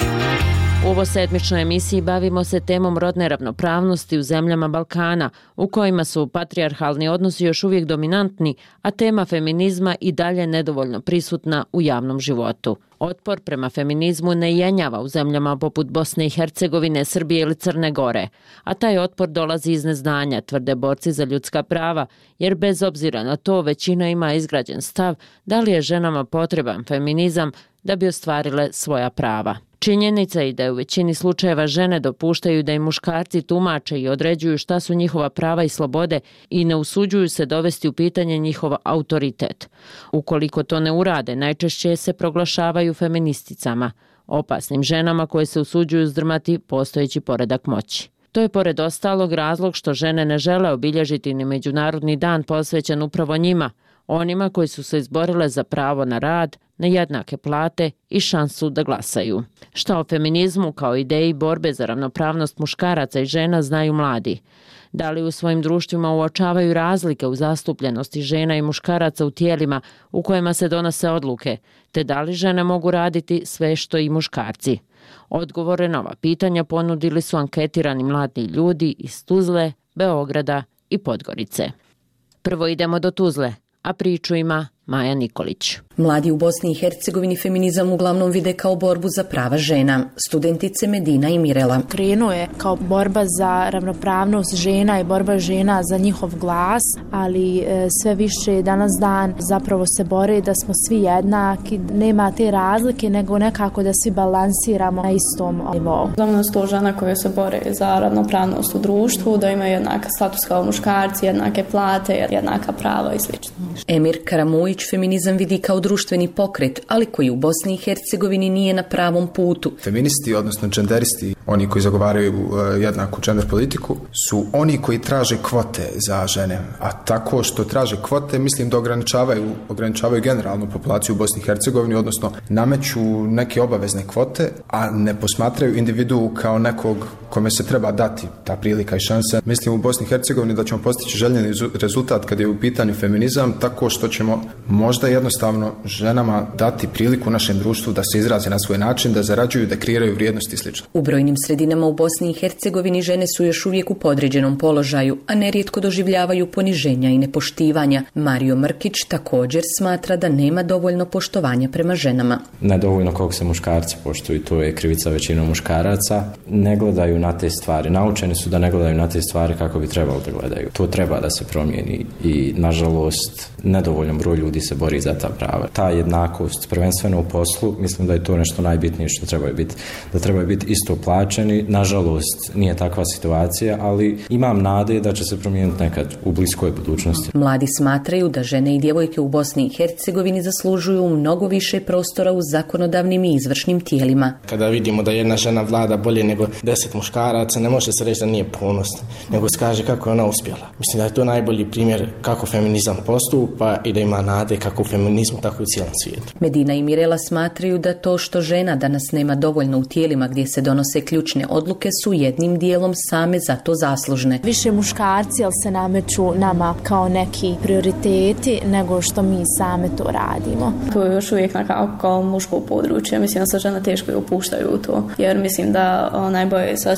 S11: U ovo sedmičnoj emisiji bavimo se temom rodne ravnopravnosti u zemljama Balkana, u kojima su patrijarhalni odnosi još uvijek dominantni, a tema feminizma i dalje nedovoljno prisutna u javnom životu. Otpor prema feminizmu ne jenjava u zemljama poput Bosne i Hercegovine, Srbije ili Crne Gore, a taj otpor dolazi iz neznanja, tvrde borci za ljudska prava, jer bez obzira na to većina ima izgrađen stav da li je ženama potreban feminizam da bi ostvarile svoja prava. Činjenica je da je u većini slučajeva žene dopuštaju da im muškarci tumače i određuju šta su njihova prava i slobode i ne usuđuju se dovesti u pitanje njihov autoritet. Ukoliko to ne urade, najčešće se proglašavaju feministicama, opasnim ženama koje se usuđuju zdrmati postojeći poredak moći. To je pored ostalog razlog što žene ne žele obilježiti ni Međunarodni dan posvećen upravo njima, onima koji su se izborile za pravo na rad, na jednake plate i šansu da glasaju. Šta o feminizmu kao ideji borbe za ravnopravnost muškaraca i žena znaju mladi? Da li u svojim društvima uočavaju razlike u zastupljenosti žena i muškaraca u tijelima u kojima se donose odluke, te da li žene mogu raditi sve što i muškarci? Odgovore na ova pitanja ponudili su anketirani mladi ljudi iz Tuzle, Beograda i Podgorice. Prvo idemo do Tuzle, a priču ima Maja Nikolić.
S12: Mladi u Bosni i Hercegovini feminizam uglavnom vide kao borbu za prava žena. Studentice Medina i Mirela.
S13: Krenuo je kao borba za ravnopravnost žena i borba žena za njihov glas, ali sve više danas dan zapravo se bore da smo svi jednaki, nema te razlike, nego nekako da svi balansiramo na istom nivou.
S14: Znamo sto žena koje se bore za ravnopravnost u društvu, da imaju jednaka status kao muškarci, jednake plate, jednaka prava i sl.
S12: Emir Karamujić feminizam vidi kao društveni pokret, ali koji u Bosni i Hercegovini nije na pravom putu.
S15: Feministi, odnosno genderisti, oni koji zagovaraju jednaku gender politiku, su oni koji traže kvote za žene. A tako što traže kvote, mislim da ograničavaju generalnu populaciju u Bosni i Hercegovini, odnosno nameću neke obavezne kvote, a ne posmatraju individu kao nekog kome se treba dati ta prilika i šansa. Mislim u Bosni i Hercegovini da ćemo postići željeni rezultat kad je u pitanju feminizam, tako što ćemo možda jednostavno ženama dati priliku u našem društvu da se izraze na svoj način, da zarađuju, da kreiraju vrijednosti i sl.
S12: U brojnim sredinama u Bosni i Hercegovini žene su još uvijek u podređenom položaju, a nerijetko doživljavaju poniženja i nepoštivanja. Mario Mrkić također smatra da nema dovoljno poštovanja prema ženama.
S27: Nedovoljno koliko se muškarci poštuju, to je krivica većinom muškaraca. Ne gledaju na te stvari, naučeni su da ne gledaju na te stvari kako bi trebalo da gledaju. To treba da se promijeni i nažalost nedovoljan broj ljudi se bori za ta prava. Ta jednakost, prvenstveno u poslu, mislim da je to nešto najbitnije što trebaju biti. Da trebaju biti isto plaćeni. Nažalost, nije takva situacija, ali imam nade da će se promijeniti nekad u bliskoj budućnosti.
S12: Mladi smatraju da žene i djevojke u Bosni i Hercegovini zaslužuju mnogo više prostora u zakonodavnim i izvršnim tijelima.
S28: Kada vidimo da jedna žena vlada bolje nego 10 muškaraca, ne može se reći da nije ponosna, nego se kaže kako je ona uspjela. Mislim da je to najbolji primjer kako feminizam postupa i da ima nade kako u feminizmu, tako i u cijelom svijetu.
S12: Medina i Mirela smatraju da to što žena danas nema dovoljno u tijelima gdje se donose ključne odluke su jednim dijelom same za to zaslužne.
S13: Više muškarci, ali se nameću nama kao neki prioriteti nego što mi same to radimo.
S14: To je još uvijek kao muško područje. Mislim da se žena teško i upuštaju u to. Jer mislim da najbolje sad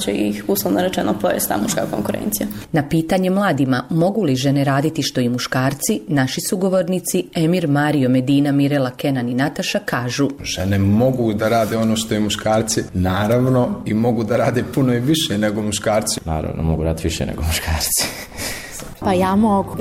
S14: će ih uslovno rečeno pojesti ta muška konkurencija.
S12: Na pitanje mladima mogu li žene raditi što i muškarci, naši sugovornici Emir, Mario, Medina, Mirela, Kenan i Nataša kažu:
S15: žene mogu da rade ono što i muškarci, naravno, i mogu da rade puno i više nego muškarci.
S27: Naravno, mogu raditi više nego muškarci.
S13: Pa ja mogu.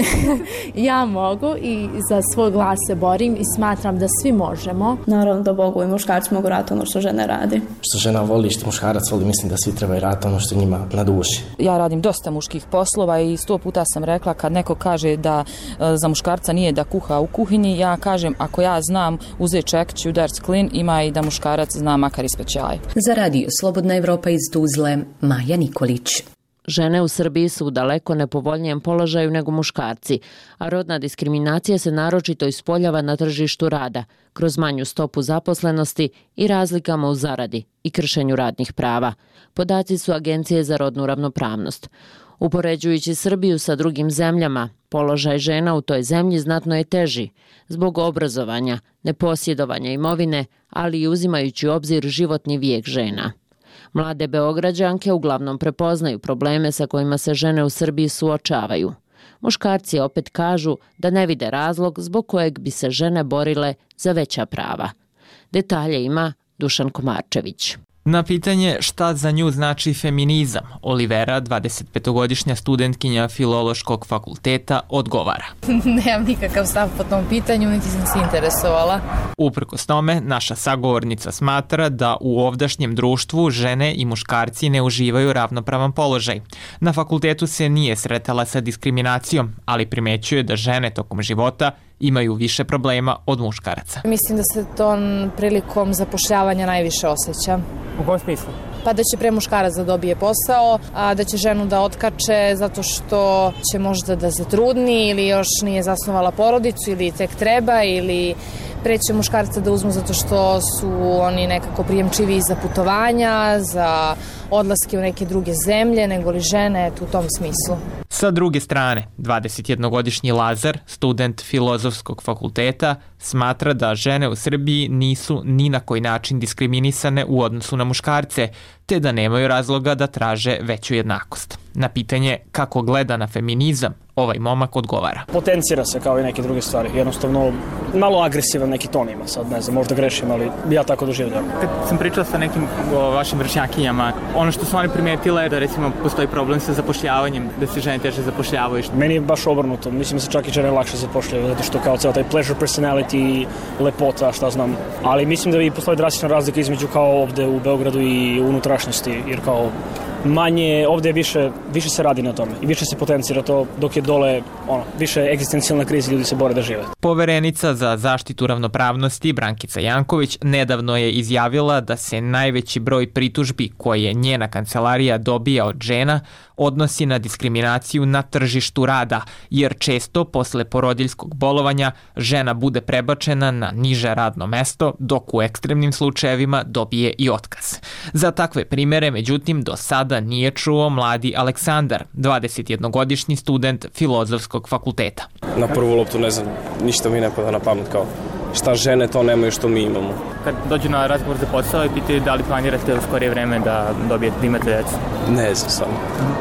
S13: Ja mogu i za svoj glas se borim i smatram da svi možemo.
S14: Naravno da mogu i muškarci mogu raditi ono što žene radi.
S28: Što žena voli, što muškarac voli, mislim da svi trebaju raditi ono što njima na duši.
S3: Ja radim dosta muških poslova i 100 puta sam rekla kad neko kaže da za muškarca nije da kuha u kuhinji, ja kažem ako ja znam uzeti čekić i udarac klin, ima i da muškarac zna makar ispeć čaj.
S12: Za radio Slobodna Evropa iz Tuzle, Maja Nikolić.
S11: Žene u Srbiji su u daleko nepovoljnijem položaju nego muškarci, a rodna diskriminacija se naročito ispoljava na tržištu rada, kroz manju stopu zaposlenosti i razlikama u zaradi i kršenju radnih prava. Podaci su Agencije za rodnu ravnopravnost. Upoređujući Srbiju sa drugim zemljama, položaj žena u toj zemlji znatno je teži, zbog obrazovanja, neposjedovanja imovine, ali i uzimajući u obzir životni vijek žena. Mlade Beograđanke uglavnom prepoznaju probleme sa kojima se žene u Srbiji suočavaju. Muškarci opet kažu da ne vide razlog zbog kojeg bi se žene borile za veća prava. Detalje ima Dušan Komarčević.
S4: Na pitanje šta za nju znači feminizam, Olivera, 25-godišnja studentkinja Filološkog fakulteta, odgovara.
S16: Nemam nikakav stav po tom pitanju, niti sam se interesovala.
S4: Uprkos tome, naša sagovornica smatra da u ovdašnjem društvu žene i muškarci ne uživaju ravnopravan položaj. Na fakultetu se nije sretala sa diskriminacijom, ali primećuje da žene tokom života imaju više problema od muškaraca.
S16: Mislim da se to prilikom zapošljavanja najviše osjeća.
S4: U kom smislu?
S16: Pa da će pre muškarac da dobije posao, a da će ženu da otkače zato što će možda da zatrudni ili još nije zasnovala porodicu ili tek treba ili preće muškarca da uzmu zato što su oni nekako prijemčiviji za putovanja, za odlaske u neke druge zemlje, nego li žene u tom smislu.
S4: Sa druge strane, 21-godišnji Lazar, student Filozofskog fakulteta, smatra da žene u Srbiji nisu ni na koji način diskriminisane u odnosu na muškarce, te da nemaju razloga da traže veću jednakost. Na pitanje kako gleda na feminizam, ovaj momak odgovara.
S17: Potencira se kao i neke druge stvari. Jednostavno, malo agresivan neki ton ima. Sad ne znam, možda grešim, ali ja tako doživljam.
S4: Kad sam pričao sa nekim vašim vršnjakinjama, ono što su oni primetile je da recimo postoji problem sa zapošljavanjem, da se žene teže zapošljavaju.
S17: Meni je baš obrnuto. Mislim da se čak i žene lakše zapošljavaju, zato što kao ceo taj pleasure personality, lepota, šta znam. Ali mislim da i postoji drastična razlika između kao ovde u Beogradu i unutrašnjosti, jer kao manje, ovde više se radi na tome i više se potencira to, dok je dole više egzistencijalna kriza, ljudi se bore da žive.
S4: Poverenica za zaštitu ravnopravnosti Brankica Janković nedavno je izjavila da se najveći broj pritužbi koje njena kancelarija dobija od žena odnosi na diskriminaciju na tržištu rada, jer često posle porodiljskog bolovanja žena bude prebačena na niže radno mesto, dok u ekstremnim slučajevima dobije i otkaz. Za takve primere, međutim, do sada nije čuo mladi Aleksandar, 21-godišnji student Filozofskog fakulteta.
S18: Na prvu loptu ne znam, ništa mi ne pada na pamet kao šta žene to nemaju što mi imamo.
S4: Kad dođu na razgovor za posao i pitaju da li planirate u skorije vreme da imate djecu?
S18: Ne znam samo.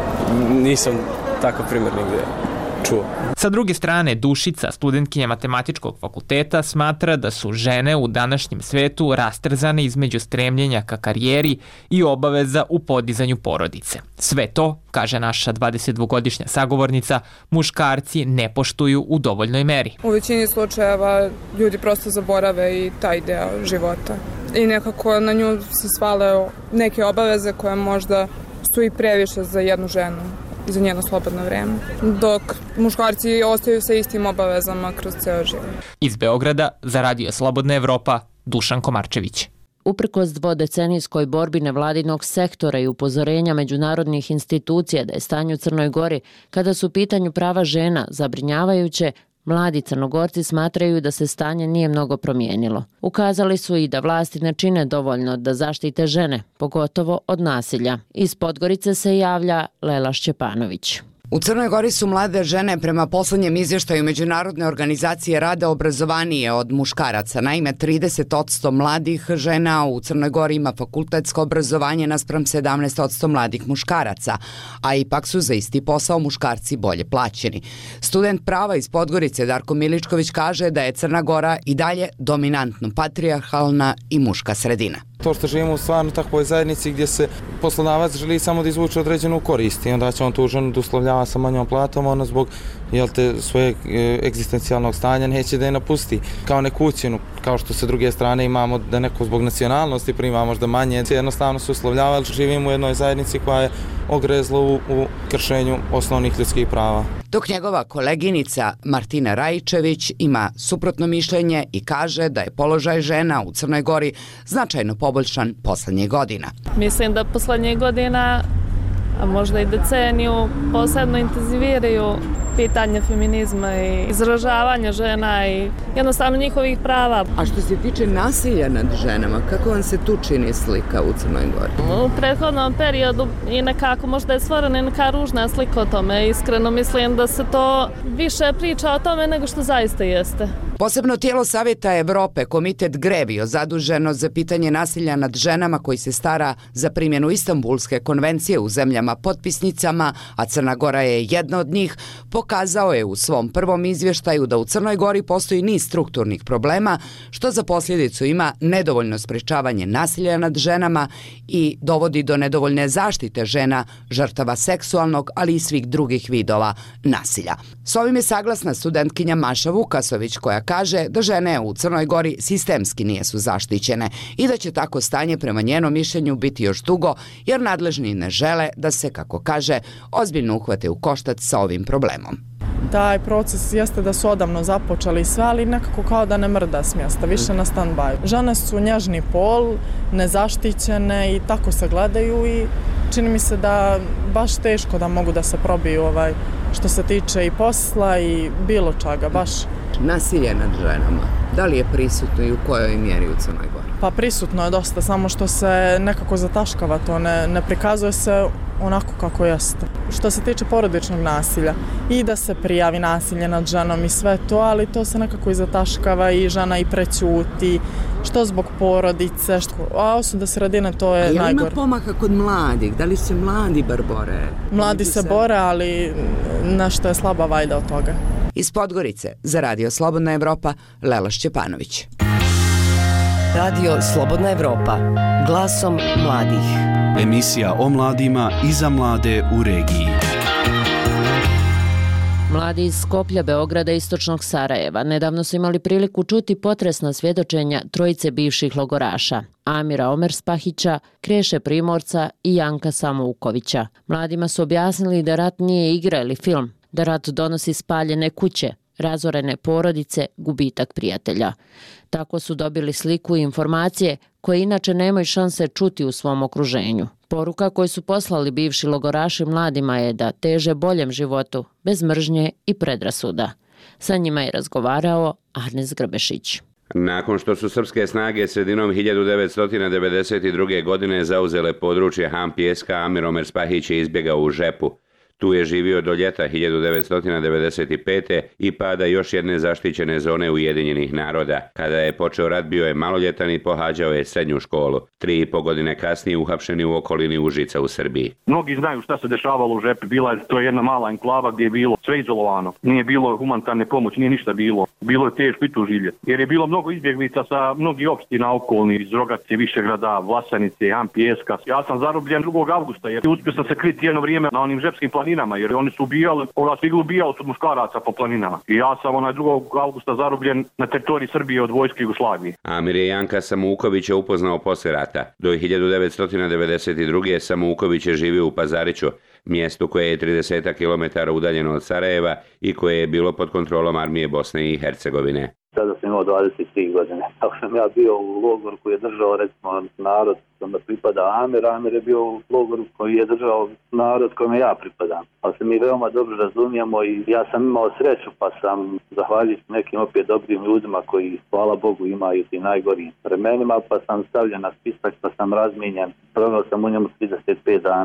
S18: Nisam takav primjer nigde čuo.
S4: Sa druge strane, Dušica, studentkinja Matematičkog fakulteta, smatra da su žene u današnjem svetu rastrzane između stremljenja ka karijeri i obaveza u podizanju porodice. Sve to, kaže naša 22-godišnja sagovornica, muškarci ne poštuju u dovoljnoj meri.
S19: U većini slučajeva ljudi prosto zaborave i taj deo života. I nekako na nju se svale neke obaveze koje možda su i previše za jednu ženu i za njeno slobodno vreme, dok muškarci ostaju sa istim obavezama kroz ceo život.
S4: Iz Beograda za Radio Slobodna Evropa, Dušan Komarčević.
S11: Uprkos dvodecenijskoj borbi nevladinog sektora i upozorenja međunarodnih institucija da je stanje u Crnoj Gori, kada su u pitanju prava žena zabrinjavajuće, mladi Crnogorci smatraju da se stanje nije mnogo promijenilo. Ukazali su i da vlasti ne čine dovoljno da zaštite žene, pogotovo od nasilja. Iz Podgorice se javlja Lela Šćepanović.
S2: U Crnoj Gori su mlade žene prema poslednjem izvještaju Međunarodne organizacije rada obrazovanije od muškaraca. Naime, 30% mladih žena u Crnoj Gori ima fakultetsko obrazovanje naspram 17% mladih muškaraca, a ipak su za isti posao muškarci bolje plaćeni. Student prava iz Podgorice Darko Miličković kaže da je Crna Gora i dalje dominantno patrijarhalna i muška sredina.
S6: To što živimo u stvarno takvoj zajednici gdje se poslodavac želi samo da izvuče određenu korist i onda će on tu ženu da uslovljava sa manjom platom, ona zbog svojeg egzistencijalnog stanja neće da je napusti kao neku ucjenu, kao što se druge strane imamo da neko zbog nacionalnosti prima možda manje, jednostavno se uslovljava, ali živimo u jednoj zajednici koja je ogrezla u kršenju osnovnih ljudskih prava.
S2: Dok njegova koleginica Martina Rajičević ima suprotno mišljenje i kaže da je položaj žena u Crnoj Gori značajno poboljšan poslednjih godina.
S9: Mislim da poslednjih godina, a možda i deceniju, posebno intenziviraju pitanje feminizma i izražavanja žena i jednostavno njihovih prava.
S2: A što se tiče nasilja nad ženama, kako vam se tu čini slika u Crnoj Gori?
S9: U prethodnom periodu i nekako možda je stvorena neka ružna slika o tome. Iskreno mislim da se to više priča o tome nego što zaista jeste.
S2: Posebno tijelo Savjeta Evrope, komitet GREVIO, zaduženo za pitanje nasilja nad ženama koji se stara za primjenu Istanbulske konvencije u zemljama potpisnicama, a Crna Gora je jedna od njih, pokazao je u svom prvom izvještaju da u Crnoj Gori postoji niz strukturnih problema, što za posljedicu ima nedovoljno sprečavanje nasilja nad ženama i dovodi do nedovoljne zaštite žena, žrtava seksualnog, ali i svih drugih vidova nasilja. S ovim je saglasna studentkinja Maša Vukasović, koja kaže da žene u Crnoj Gori sistemski nisu zaštićene i da će tako stanje prema njenom mišljenju biti još dugo, jer nadležni ne žele da se, kako kaže, ozbiljno uhvate u koštac sa ovim problemom.
S10: Taj proces jeste da su odavno započeli sve, ali nekako kao da ne mrda s mjesta, više na stand-by. Žene su nježni pol, nezaštićene i tako se gledaju i čini mi se da baš teško da mogu da se probiju što se tiče i posla i bilo čega, baš.
S2: Nasilje nad ženama, da li je prisutno i u kojoj mjeri u Crnoj Gori?
S10: Pa prisutno je dosta, samo što se nekako zataškava to, ne prikazuje se onako kako jeste. Što se tiče porodičnog nasilja, i da se prijavi nasilje nad ženom i sve to, ali to se nekako i zataškava i žena i prećuti, što zbog porodice, a osuda sredine, to je najgore.
S2: A ima pomaka kod mladih? Da li se mladi bar bore?
S10: Mladi se bore, ali nešto je slaba vajda od toga.
S2: Iz Podgorice za Radio Slobodna Evropa, Lela Šćepanović.
S8: Radio Slobodna Evropa, glasom mladih.
S7: Emisija o mladima i za mlade u regiji.
S11: Mladi iz Skoplja, Beograda i istočnog Sarajeva nedavno su imali priliku čuti potresna svjedočenja trojice bivših logoraša, Amira Omerspahića, Kreše Primorca i Janka Samoukovića. Mladima su objasnili da rat nije igra ili film, da rat donosi spaljene kuće, razorene porodice, gubitak prijatelja. Tako su dobili sliku i informacije koje inače nemaju šanse čuti u svom okruženju. Poruka koju su poslali bivši logoraši mladima je da teže boljem životu, bez mržnje i predrasuda. Sa njima je razgovarao Arnes Grbešić.
S20: Nakon što su srpske snage sredinom 1992. godine zauzele područje Han Pijeska, Amir Omerspahić je izbjegao u Žepu. Tu je živio do ljeta 1995. i pada još jedne zaštićene zone Ujedinjenih naroda. Kada je počeo rat, bio je maloljetan i pohađao je srednju školu. 3,5 godine kasnije uhapšeni u okolini Užica u Srbiji.
S22: Mnogi znaju šta se dešavalo u Žepi. To je jedna mala enklava gdje je bilo sve izolovano. Nije bilo humanitarne pomoći, nije ništa bilo. Bilo je teško i tu živjeti. Jer je bilo mnogo izbjeglica sa mnogih opština okolnih, iz Rogace, Višegrada, Vlasanice, Han Pijeska. Ja sam zarobljen 2. avgusta jer uspio sam se kriti jedno vrijeme na onim žepskim planinama, jer oni su ubijali, ubijali su muškaraca po planinama. I ja sam 2. avgusta zarobljen na teritoriji Srbije od vojske Jugoslavije.
S20: Amir je Janka Samoukovića upoznao poslije rata. Do 1992. Samouković je živio u Pazariću, mjestu koje je 30 km udaljeno od Sarajeva i koje je bilo pod kontrolom armije Bosne i Hercegovine.
S23: Sada sam imao 23 godine. Tako sam ja bio u logoru koji je držao, recimo, narod kome pripada Amir. Amir je bio u logoru koji je držao narod kome ja pripadam. Ali se mi veoma dobro razumijemo i ja sam imao sreću pa sam, zahvaljujući nekim opet dobrim ljudima koji, hvala Bogu, imaju ti najgorijim vremenima, pa sam stavljen na spisak, pa sam razmijenjen. Proveo sam u njemu 35 dana.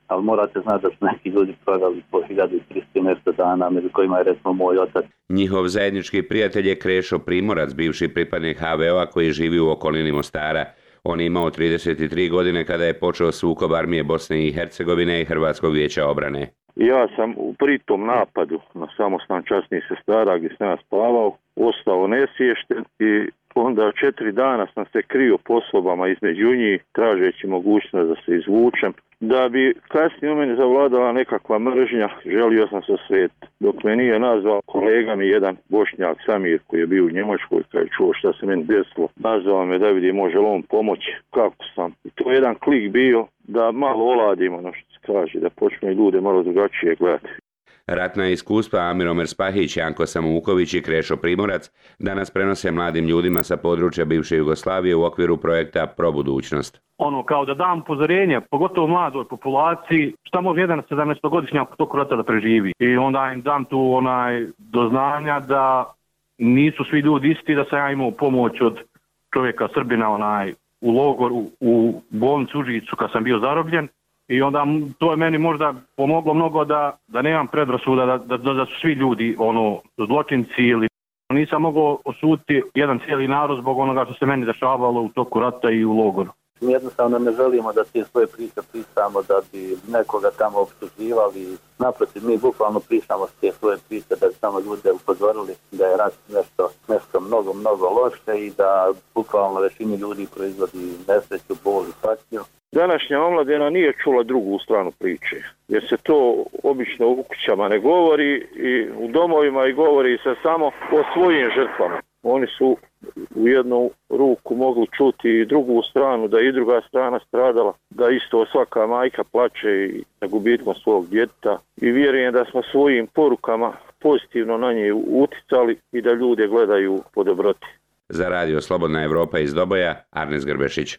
S23: ali morate znati da su neki ljudi proveli po 1300 nešto dana, među kojima je recimo moj otac.
S20: Njihov zajednički prijatelj je Krešo Primorac, bivši pripadnik HVO-a koji živi u okolini Mostara. On je imao 33 godine kada je počeo sukob armije Bosne i Hercegovine i Hrvatskog vijeća obrane.
S1: Ja sam u pritom napadu na samostan časnih sestara gdje sam ja spavao, ostao nesviješten i onda 4 dana sam se krio po sobama između njih, tražeći mogućnost da se izvučem. Da bi kasnije u meni zavladala nekakva mržnja, želio sam se osvetiti. Dok me nije nazvao kolega mi jedan Bošnjak Samir koji je bio u Njemačkoj, kad je čuo šta se meni desilo, nazvao me da vidi može li on pomoći, kako sam. I to je jedan klik bio da malo oladimo, ono što se kaže, da počne ljude malo drugačije gledati.
S20: Ratna iskustva Amiromer Spahić, Janko Samuković i Krešo Primorac danas prenose mladim ljudima sa područja bivše Jugoslavije u okviru projekta Probudućnost.
S22: Kao da dam upozorenje, pogotovo mladoj populaciji, šta može jedan 17-godišnjak tog rata da preživi. I onda im dam tu do znanja da nisu svi ljudi isti, da sam ja imao pomoć od čovjeka Srbina u logoru, u bolnicu Užicu kad sam bio zarobljen. I onda to je meni možda pomoglo mnogo da nemam predrasuda da su svi ljudi zločinci ili nisam mogao osuditi jedan cijeli narod zbog onoga što se meni dešavalo u toku rata i u logoru.
S23: Mi jednostavno ne želimo da te svoje priče pričamo da bi nekoga tamo optuživali. Naprotiv, mi bukvalno pričamo te svoje priče da bi samo ljude upozorili da je rat nešto mnogo loše i da bukvalno većini ljudi proizvodi nesreću, bol i patnju.
S1: Današnja omladina nije čula drugu stranu priče, jer se to obično u kućama ne govori i u domovima i govori se samo o svojim žrtvama. Oni su u jednu ruku mogli čuti i drugu stranu, da i druga strana stradala, da isto svaka majka plače i na gubitkom svog djeteta. I vjerujem da smo svojim porukama pozitivno na nje uticali i da ljude gledaju po dobroti.
S20: Za radio Slobodna Evropa iz Doboja, Arnes Grbešić.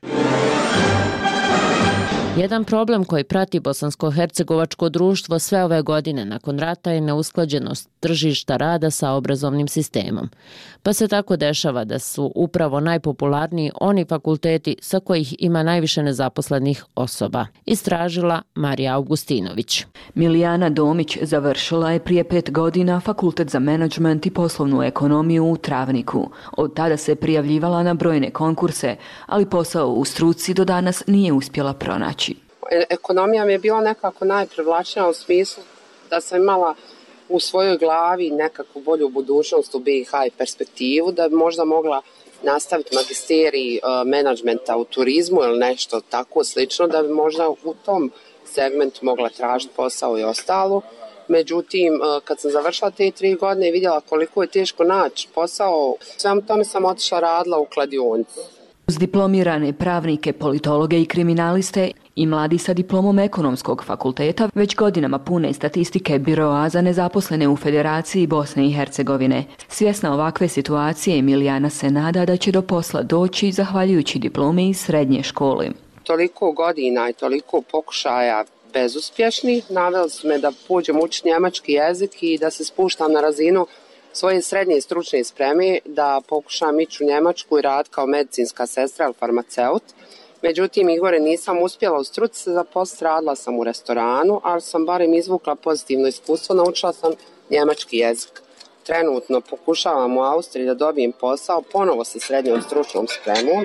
S11: Jedan problem koji prati bosansko-hercegovačko društvo sve ove godine nakon rata je neusklađenost tržišta rada sa obrazovnim sistemom. Pa se tako dešava da su upravo najpopularniji oni fakulteti sa kojih ima najviše nezaposlenih osoba, istražila Marija Augustinović.
S5: Milijana Domić završila je prije 5 godina Fakultet za menadžment i poslovnu ekonomiju u Travniku. Od tada se prijavljivala na brojne konkurse, ali posao u struci do danas nije uspjela pronaći.
S15: Ekonomija mi je bila nekako najprivlačnija u smislu da sam imala u svojoj glavi nekakvu bolju budućnost u BiH i perspektivu, da bi možda mogla nastaviti magisterij menadžmenta u turizmu ili nešto tako slično, da bi možda u tom segmentu mogla tražiti posao i ostalo. Međutim, kad sam završila te 3 godine i vidjela koliko je teško naći posao, svemu tome sam otišla radila u kladionici.
S5: Uz diplomirane pravnike, politologe i kriminaliste i mladi sa diplomom ekonomskog fakulteta već godinama pune statistike biroa za nezaposlene u Federaciji Bosne i Hercegovine. Svjesna ovakve situacije, Emilijana se nada da će do posla doći zahvaljujući diplome iz srednje škole.
S15: Toliko godina i toliko pokušaja bezuspješnih naveli su me da pođem učiti njemački jezik i da se spuštam na razinu svoje srednje i stručne spreme, da pokušam ići u Njemačku i rad kao medicinska sestra ili farmaceut. Međutim, Igore, nisam uspjela u struci se zaposliti, radila sam u restoranu, ali sam barem izvukla pozitivno iskustvo, naučila sam njemački jezik. Trenutno pokušavam u Austriji da dobijem posao, ponovo sa srednjom stručnom spremom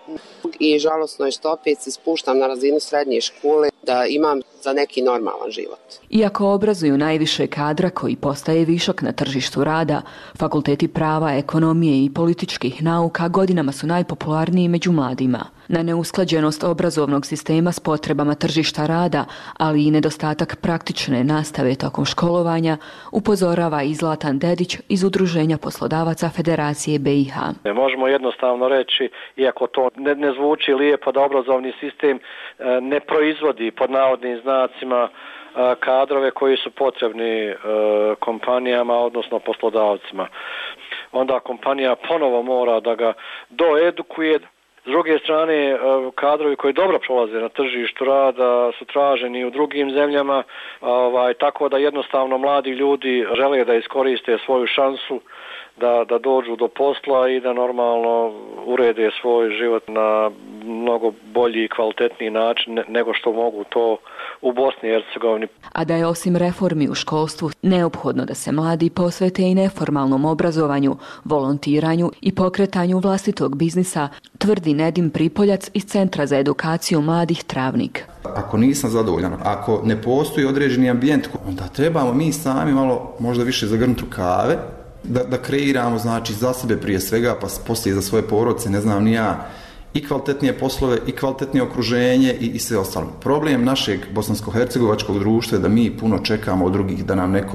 S15: i žalosno je što opet se spuštam na razinu srednje škole da imam za neki normalan život.
S5: Iako obrazuju najviše kadra koji postaje višak na tržištu rada, fakulteti prava, ekonomije i političkih nauka godinama su najpopularniji među mladima. Na neusklađenost obrazovnog sistema s potrebama tržišta rada, ali i nedostatak praktične nastave tokom školovanja, upozorava i Zlatan Dedić iz Udruženja poslodavaca Federacije BiH.
S21: Možemo jednostavno reći, iako to ne zvuči lijepo, da obrazovni sistem ne proizvodi pod navodnim znacima kadrove koji su potrebni kompanijama, odnosno poslodavcima. Onda kompanija ponovo mora da ga doedukuje. S druge strane, kadrovi koji dobro prolaze na tržištu rada su traženi u drugim zemljama, tako da jednostavno mladi ljudi žele da iskoriste svoju šansu da dođu do posla i da normalno urede svoj život na mnogo bolji i kvalitetniji način nego što mogu to u Bosni i Hercegovini.
S5: A da je osim reformi u školstvu neophodno da se mladi posvete i neformalnom obrazovanju, volontiranju i pokretanju vlastitog biznisa, tvrdi Nedim Pripoljac iz Centra za edukaciju mladih Travnik.
S3: Ako nisam zadovoljan, ako ne postoji određeni ambijent, onda trebamo mi sami malo možda više zagrnuti rukave, da kreiramo znači za sebe prije svega, pa poslije za svoje porodice, ne znam ni ja, i kvalitetnije poslove, i kvalitetnije okruženje i sve ostalo. Problem našeg bosansko-hercegovačkog društva je da mi puno čekamo od drugih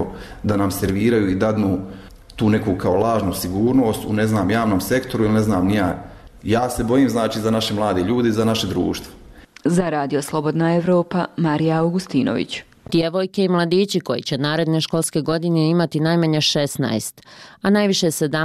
S3: da nam serviraju i dadnu tu neku kao lažnu sigurnost u, ne znam, javnom sektoru ili ne znam ni ja. Ja se bojim znači za naše mlade ljude i za naše društvo.
S5: Za Radio Slobodna Evropa, Marija Augustinović.
S11: Djevojke i mladići koji će naredne školske godine imati najmanje 16, a najviše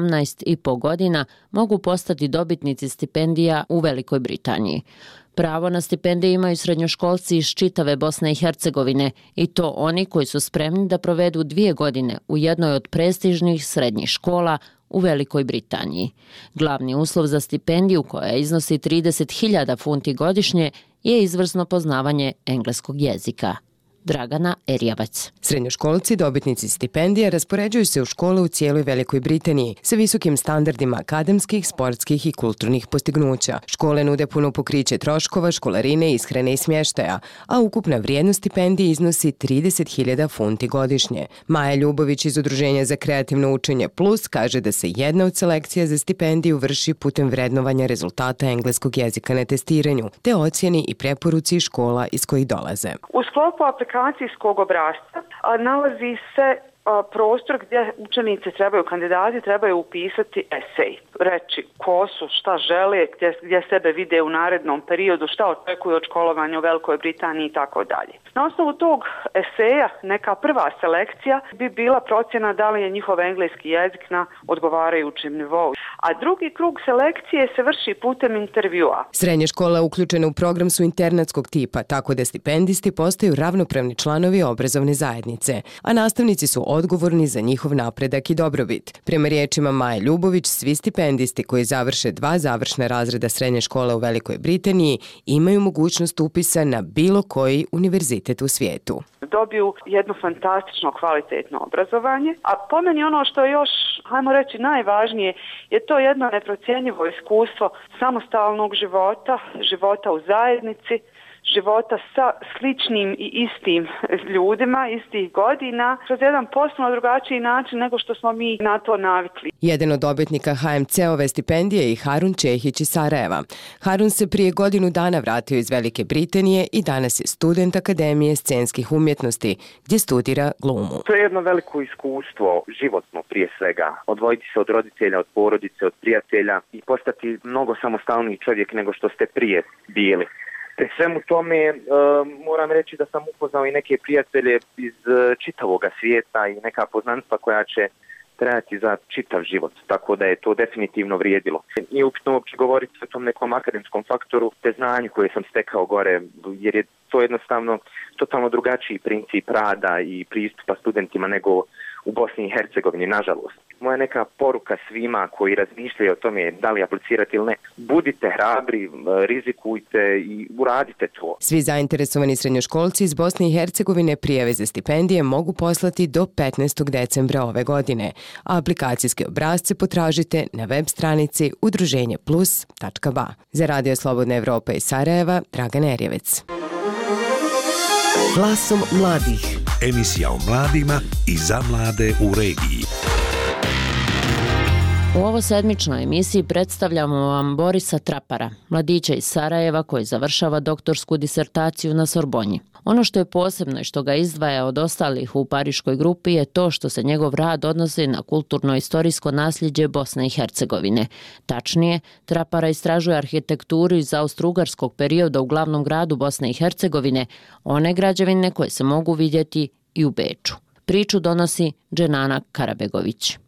S11: 17,5 godina mogu postati dobitnici stipendija u Velikoj Britaniji. Pravo na stipendije imaju srednjoškolci iz čitave Bosne i Hercegovine i to oni koji su spremni da provedu 2 godine u jednoj od prestižnih srednjih škola u Velikoj Britaniji. Glavni uslov za stipendiju, koja iznosi 30.000 funti godišnje, je izvrsno poznavanje engleskog jezika. Dragana Erjavac.
S13: Srednjoškolci, dobitnici stipendija, raspoređuju se u škole u cijeloj Velikoj Britaniji sa visokim standardima akademskih, sportskih i kulturnih postignuća. Škole nude puno pokriće troškova, školarine, ishrane i smještaja, a ukupna vrijednost stipendije iznosi 30.000 funti godišnje. Maja Ljubović iz Udruženja za kreativno učenje Plus kaže da se jedna od selekcija za stipendiju vrši putem vrednovanja rezultata engleskog jezika na testiranju, te ocjeni i preporuci škola iz kojih dolaze.
S14: U sklopu aplikacijskog obrasca nalazi se prostor gdje učenici kandidati trebaju upisati esej, reći ko su, šta žele, gdje sebe vide u narednom periodu, šta očekuju od školovanja u Velikoj Britaniji i tako dalje. Na osnovu tog eseja neka prva selekcija bi bila procjena da li je njihov engleski jezik na odgovarajućem nivou. A drugi krug selekcije se vrši putem intervjua.
S13: Srednje škole uključene u program su internatskog tipa, tako da stipendisti postaju ravnopravni članovi obrazovne zajednice, a nastavnici su odgovorni za njihov napredak i dobrobit. Prema riječima Maje Ljubović, svi stipendisti koji završe 2 završna razreda srednje škole u Velikoj Britaniji imaju mogućnost upisa na bilo koji univerzitet u svijetu.
S14: Dobiju jedno fantastično kvalitetno obrazovanje, a po meni ono što je još, hajmo reći, najvažnije je to jedno neprocjenjivo iskustvo samostalnog života u zajednici, života sa sličnim i istim ljudima, istih godina, kroz jedan potpuno drugačiji način nego što smo mi na to navikli.
S13: Jedan od dobitnika HMC-ove stipendije je Harun Čehić iz Sarajeva. Harun se prije godinu dana vratio iz Velike Britanije i danas je student Akademije scenskih umjetnosti, gdje studira glumu.
S24: To je jedno veliko iskustvo, životno prije svega. Odvojiti se od roditelja, od porodice, od prijatelja i postati mnogo samostalniji čovjek nego što ste prije bili. Pri svemu tome moram reći da sam upoznao i neke prijatelje iz čitavoga svijeta i neka poznanstva koja će trajati za čitav život, tako da je to definitivno vrijedilo. Nije upitno uopće govoriti o tom nekom akademskom faktoru, te znanju koje sam stekao gore, jer je to jednostavno totalno drugačiji princip rada i pristupa studentima nego u Bosni i Hercegovini, nažalost. Moja neka poruka svima koji razmišljaju o tome da li aplicirati ili ne, budite hrabri, rizikujte i uradite to.
S13: Svi zainteresovani srednjoškolci iz Bosne i Hercegovine prijave za stipendije mogu poslati do 15. decembra ove godine, a aplikacijske obrasce potražite na web stranici udruženjeplus.ba. Za Radio Slobodna Evropa iz Sarajeva, Dragana Erjavac.
S25: Glasom mladih. Emisija o mladima i za mlade u regiji.
S11: U ovo sedmičnoj emisiji predstavljamo vam Borisa Trapara, mladića iz Sarajeva koji završava doktorsku disertaciju na Sorbonji. Ono što je posebno i što ga izdvaja od ostalih u pariškoj grupi je to što se njegov rad odnosi na kulturno-istorijsko nasljeđe Bosne i Hercegovine. Tačnije, Trapara istražuje arhitekturu iz austrougarskog perioda u glavnom gradu Bosne i Hercegovine, one građevine koje se mogu vidjeti i u Beču. Priču donosi Dženana Karabegović.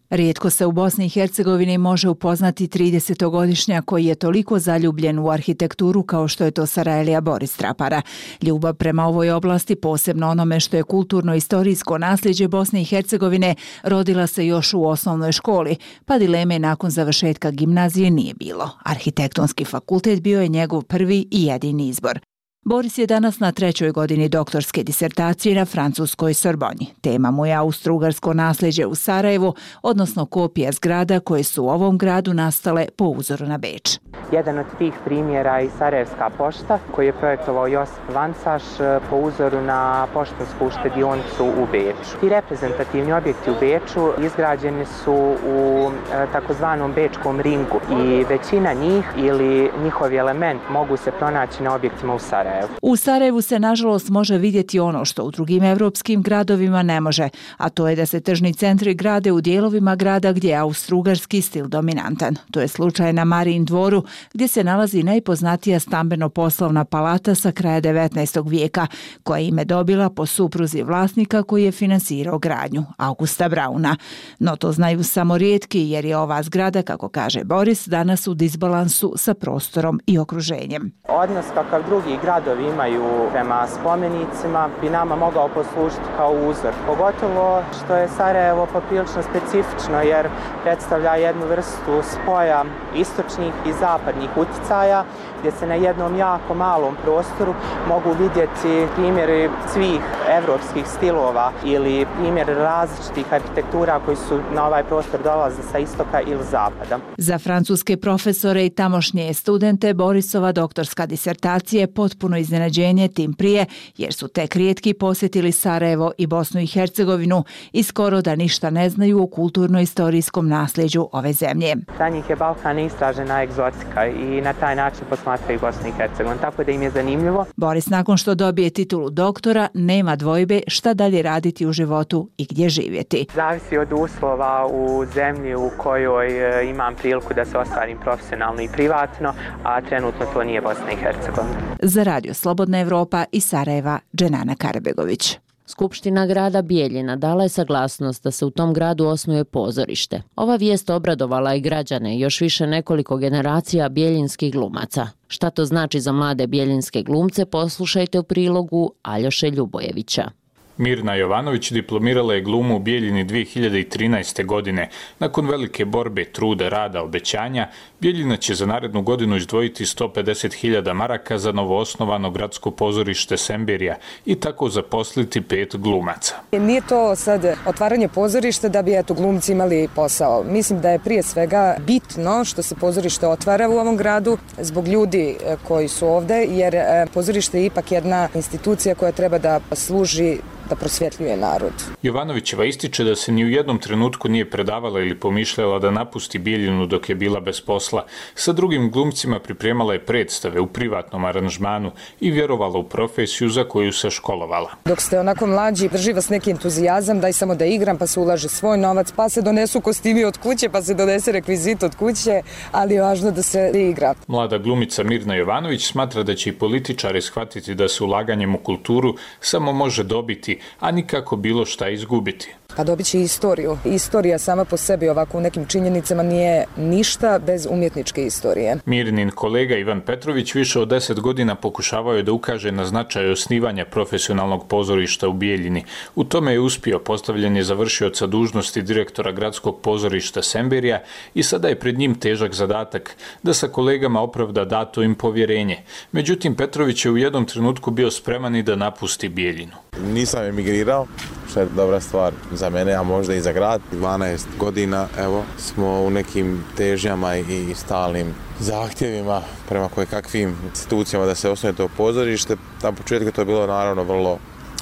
S12: Rijetko se u Bosni i Hercegovini može upoznati 30-godišnjak koji je toliko zaljubljen u arhitekturu kao što je to Sarajlija Boris Trapara. Ljubav prema ovoj oblasti, posebno onome što je kulturno-istorijsko nasljeđe Bosne i Hercegovine, rodila se još u osnovnoj školi, pa dileme nakon završetka gimnazije nije bilo. Arhitektonski fakultet bio je njegov prvi i jedini izbor. Boris je danas na 3. godini doktorske disertacije na francuskoj Sorbonji. Tema mu je austro-ugarsko nasljeđe u Sarajevu, odnosno kopija zgrada koje su u ovom gradu nastale po uzoru na Beč.
S16: Jedan od tih primjera je Sarajevska pošta koju je projektovao Josip Vancaš po uzoru na poštansku štedionicu u Beču. Ti reprezentativni objekti u Beču izgrađeni su u takozvanom Bečkom ringu i većina njih ili njihovi element mogu se pronaći na objektima u Sarajevu.
S12: U Sarajevu se nažalost može vidjeti ono što u drugim evropskim gradovima ne može, a to je da se tržni centri grade u dijelovima grada gdje je austro-ugarski stil dominantan. To je slučaj na Marijin dvoru, gdje se nalazi najpoznatija stambeno-poslovna palata sa kraja 19. vijeka, koja je ime dobila po supruzi vlasnika koji je finansirao gradnju, Augusta Brauna. No to znaju samo rijetki jer je ova zgrada, kako kaže Boris, danas u disbalansu sa prostorom i okruženjem.
S16: Odnos kakav drugi gradovi imaju prema spomenicima bi nama mogao poslužiti kao uzor. Pogotovo što je Sarajevo poprilično specifično jer predstavlja jednu vrstu spoja istočnih i zapadnih uticaja gdje se na jednom jako malom prostoru mogu vidjeti primjeri svih evropskih stilova ili primjer različitih arhitektura koji su na ovaj prostor dolaze sa istoka ili zapada.
S12: Za francuske profesore i tamošnje studente Borisova doktorska disertacija je potpuno iznenađenje, tim prije jer su tek rijetki posjetili Sarajevo i Bosnu i Hercegovinu i skoro da ništa ne znaju o kulturno-istorijskom nasljeđu ove zemlje.
S16: Za njih je Balkan istražena egzotika i na taj način posmatraju Bosnu i Hercegovinu, tako da im je zanimljivo.
S12: Boris nakon što dobije titulu doktora nema dvojbe šta dalje raditi u životu i gdje živjeti.
S16: Zavisi od uslova u zemlji u kojoj imam priliku da se ostvarim profesionalno i privatno, a trenutno to nije Bosna i Hercegovina.
S12: Za Radio Slobodna Evropa iz Sarajeva, Dženana Karabegović.
S11: Skupština grada Bijeljina dala je saglasnost da se u tom gradu osnuje pozorište. Ova vijest obradovala i građane, još više nekoliko generacija bijeljinskih glumaca. Šta to znači za mlade bijeljinske glumce, poslušajte u prilogu Aljoše Ljubojevića.
S17: Mirna Jovanović diplomirala je glumu u Bijeljini 2013. godine. Nakon velike borbe, truda, rada, obećanja, Bijeljina će za narednu godinu izdvojiti 150.000 maraka za novoosnovano gradsko pozorište Semberija i tako zaposliti 5 glumaca.
S18: Nije to sad otvaranje pozorišta da bi glumci imali posao. Mislim da je prije svega bitno što se pozorište otvara u ovom gradu zbog ljudi koji su ovde, jer pozorište je ipak jedna institucija koja treba da služi da prosvjetljuje narod.
S17: Jovanovićeva ističe da se ni u jednom trenutku nije predavala ili pomišljala da napusti Bijeljinu dok je bila bez posla. Sa drugim glumcima pripremala je predstave u privatnom aranžmanu i vjerovala u profesiju za koju se školovala.
S18: Dok ste onako mlađi, drži vas neki entuzijazam, daj samo da igram, pa se ulaže svoj novac, pa se donesu kostimi od kuće, pa se donese rekvizit od kuće, ali je važno da se igra.
S17: Mlada glumica Mirna Jovanović smatra da će i političari shvatiti da se ulaganjem u kulturu samo može dobiti, a nikako bilo šta izgubiti.
S18: Pa dobit će istoriju. Istorija sama po sebi ovako u nekim činjenicama nije ništa bez umjetničke istorije.
S17: Mirnin kolega Ivan Petrović više od 10 godina pokušavao je da ukaže na značaj osnivanja profesionalnog pozorišta u Bijeljini. U tome je uspio, postavljen je za vršioca dužnosti direktora gradskog pozorišta Semberija i sada je pred njim težak zadatak da sa kolegama opravda dato im povjerenje. Međutim, Petrović je u jednom trenutku bio spreman i da napusti Bijeljinu.
S19: Nisam emigrirao, što je dobra stvar za mene, a možda i za grad. 12 godina, evo, smo u nekim težnjama i stalnim zahtjevima prema kakvim institucijama da se osnuje to pozorište. Na početku to je bilo naravno vrlo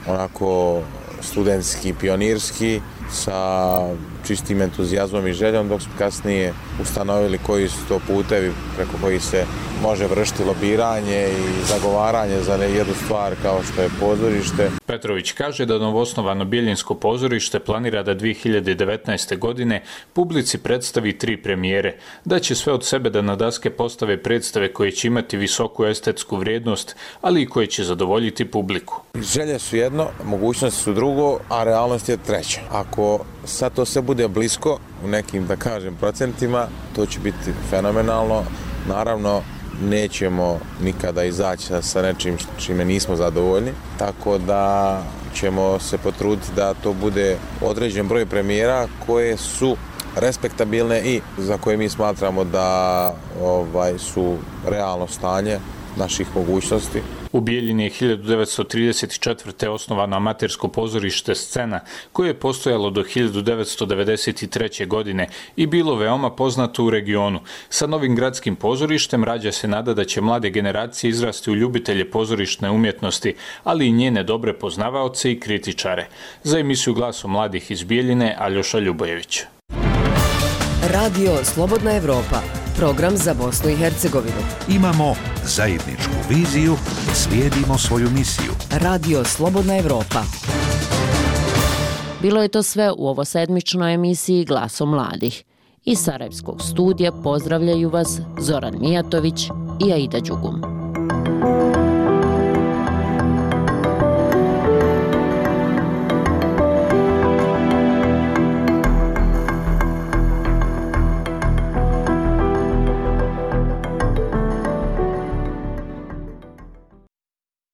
S19: onako studentski, pionirski, sa čistim entuzijazmom i željom, dok smo kasnije ustanovili koji su to putevi preko kojih se može vršiti lobiranje i zagovaranje za jednu stvar kao što je pozorište.
S17: Petrović kaže da novosnovano Bijeljinsko pozorište planira da 2019. godine publici predstavi 3 premijere, da će sve od sebe da na daske postave predstave koje će imati visoku estetsku vrijednost, ali i koje će zadovoljiti publiku.
S19: Želje su jedno, mogućnosti su drugo, a realnost je treća. Ako sad to sve bude blisko u nekim, da kažem, procentima, to će biti fenomenalno. Naravno, nećemo nikada izaći sa nečim čime nismo zadovoljni, tako da ćemo se potruditi da to bude određen broj premijera koje su respektabilne i za koje mi smatramo da su realno stanje naših mogućnosti.
S17: U Bijeljini je 1934. osnovano amatersko pozorište Scena, koje je postojalo do 1993. godine i bilo veoma poznato u regionu. Sa novim gradskim pozorištem rađa se nada da će mlade generacije izrasti u ljubitelje pozorišne umjetnosti, ali i njene dobre poznavaoce i kritičare. Za emisiju Glasom mladih iz Bijeljine, Aljoša Ljubojević.
S8: Radio Slobodna Evropa, program za Bosnu i Hercegovinu.
S25: Imamo zajedničku viziju, slijedimo svoju misiju.
S8: Radio Slobodna Evropa.
S11: Bilo je to sve u ovosedmičnoj emisiji Glasom mladih. Iz Sarajevskog studija pozdravljaju vas Zoran Mijatović i Aida Đugum.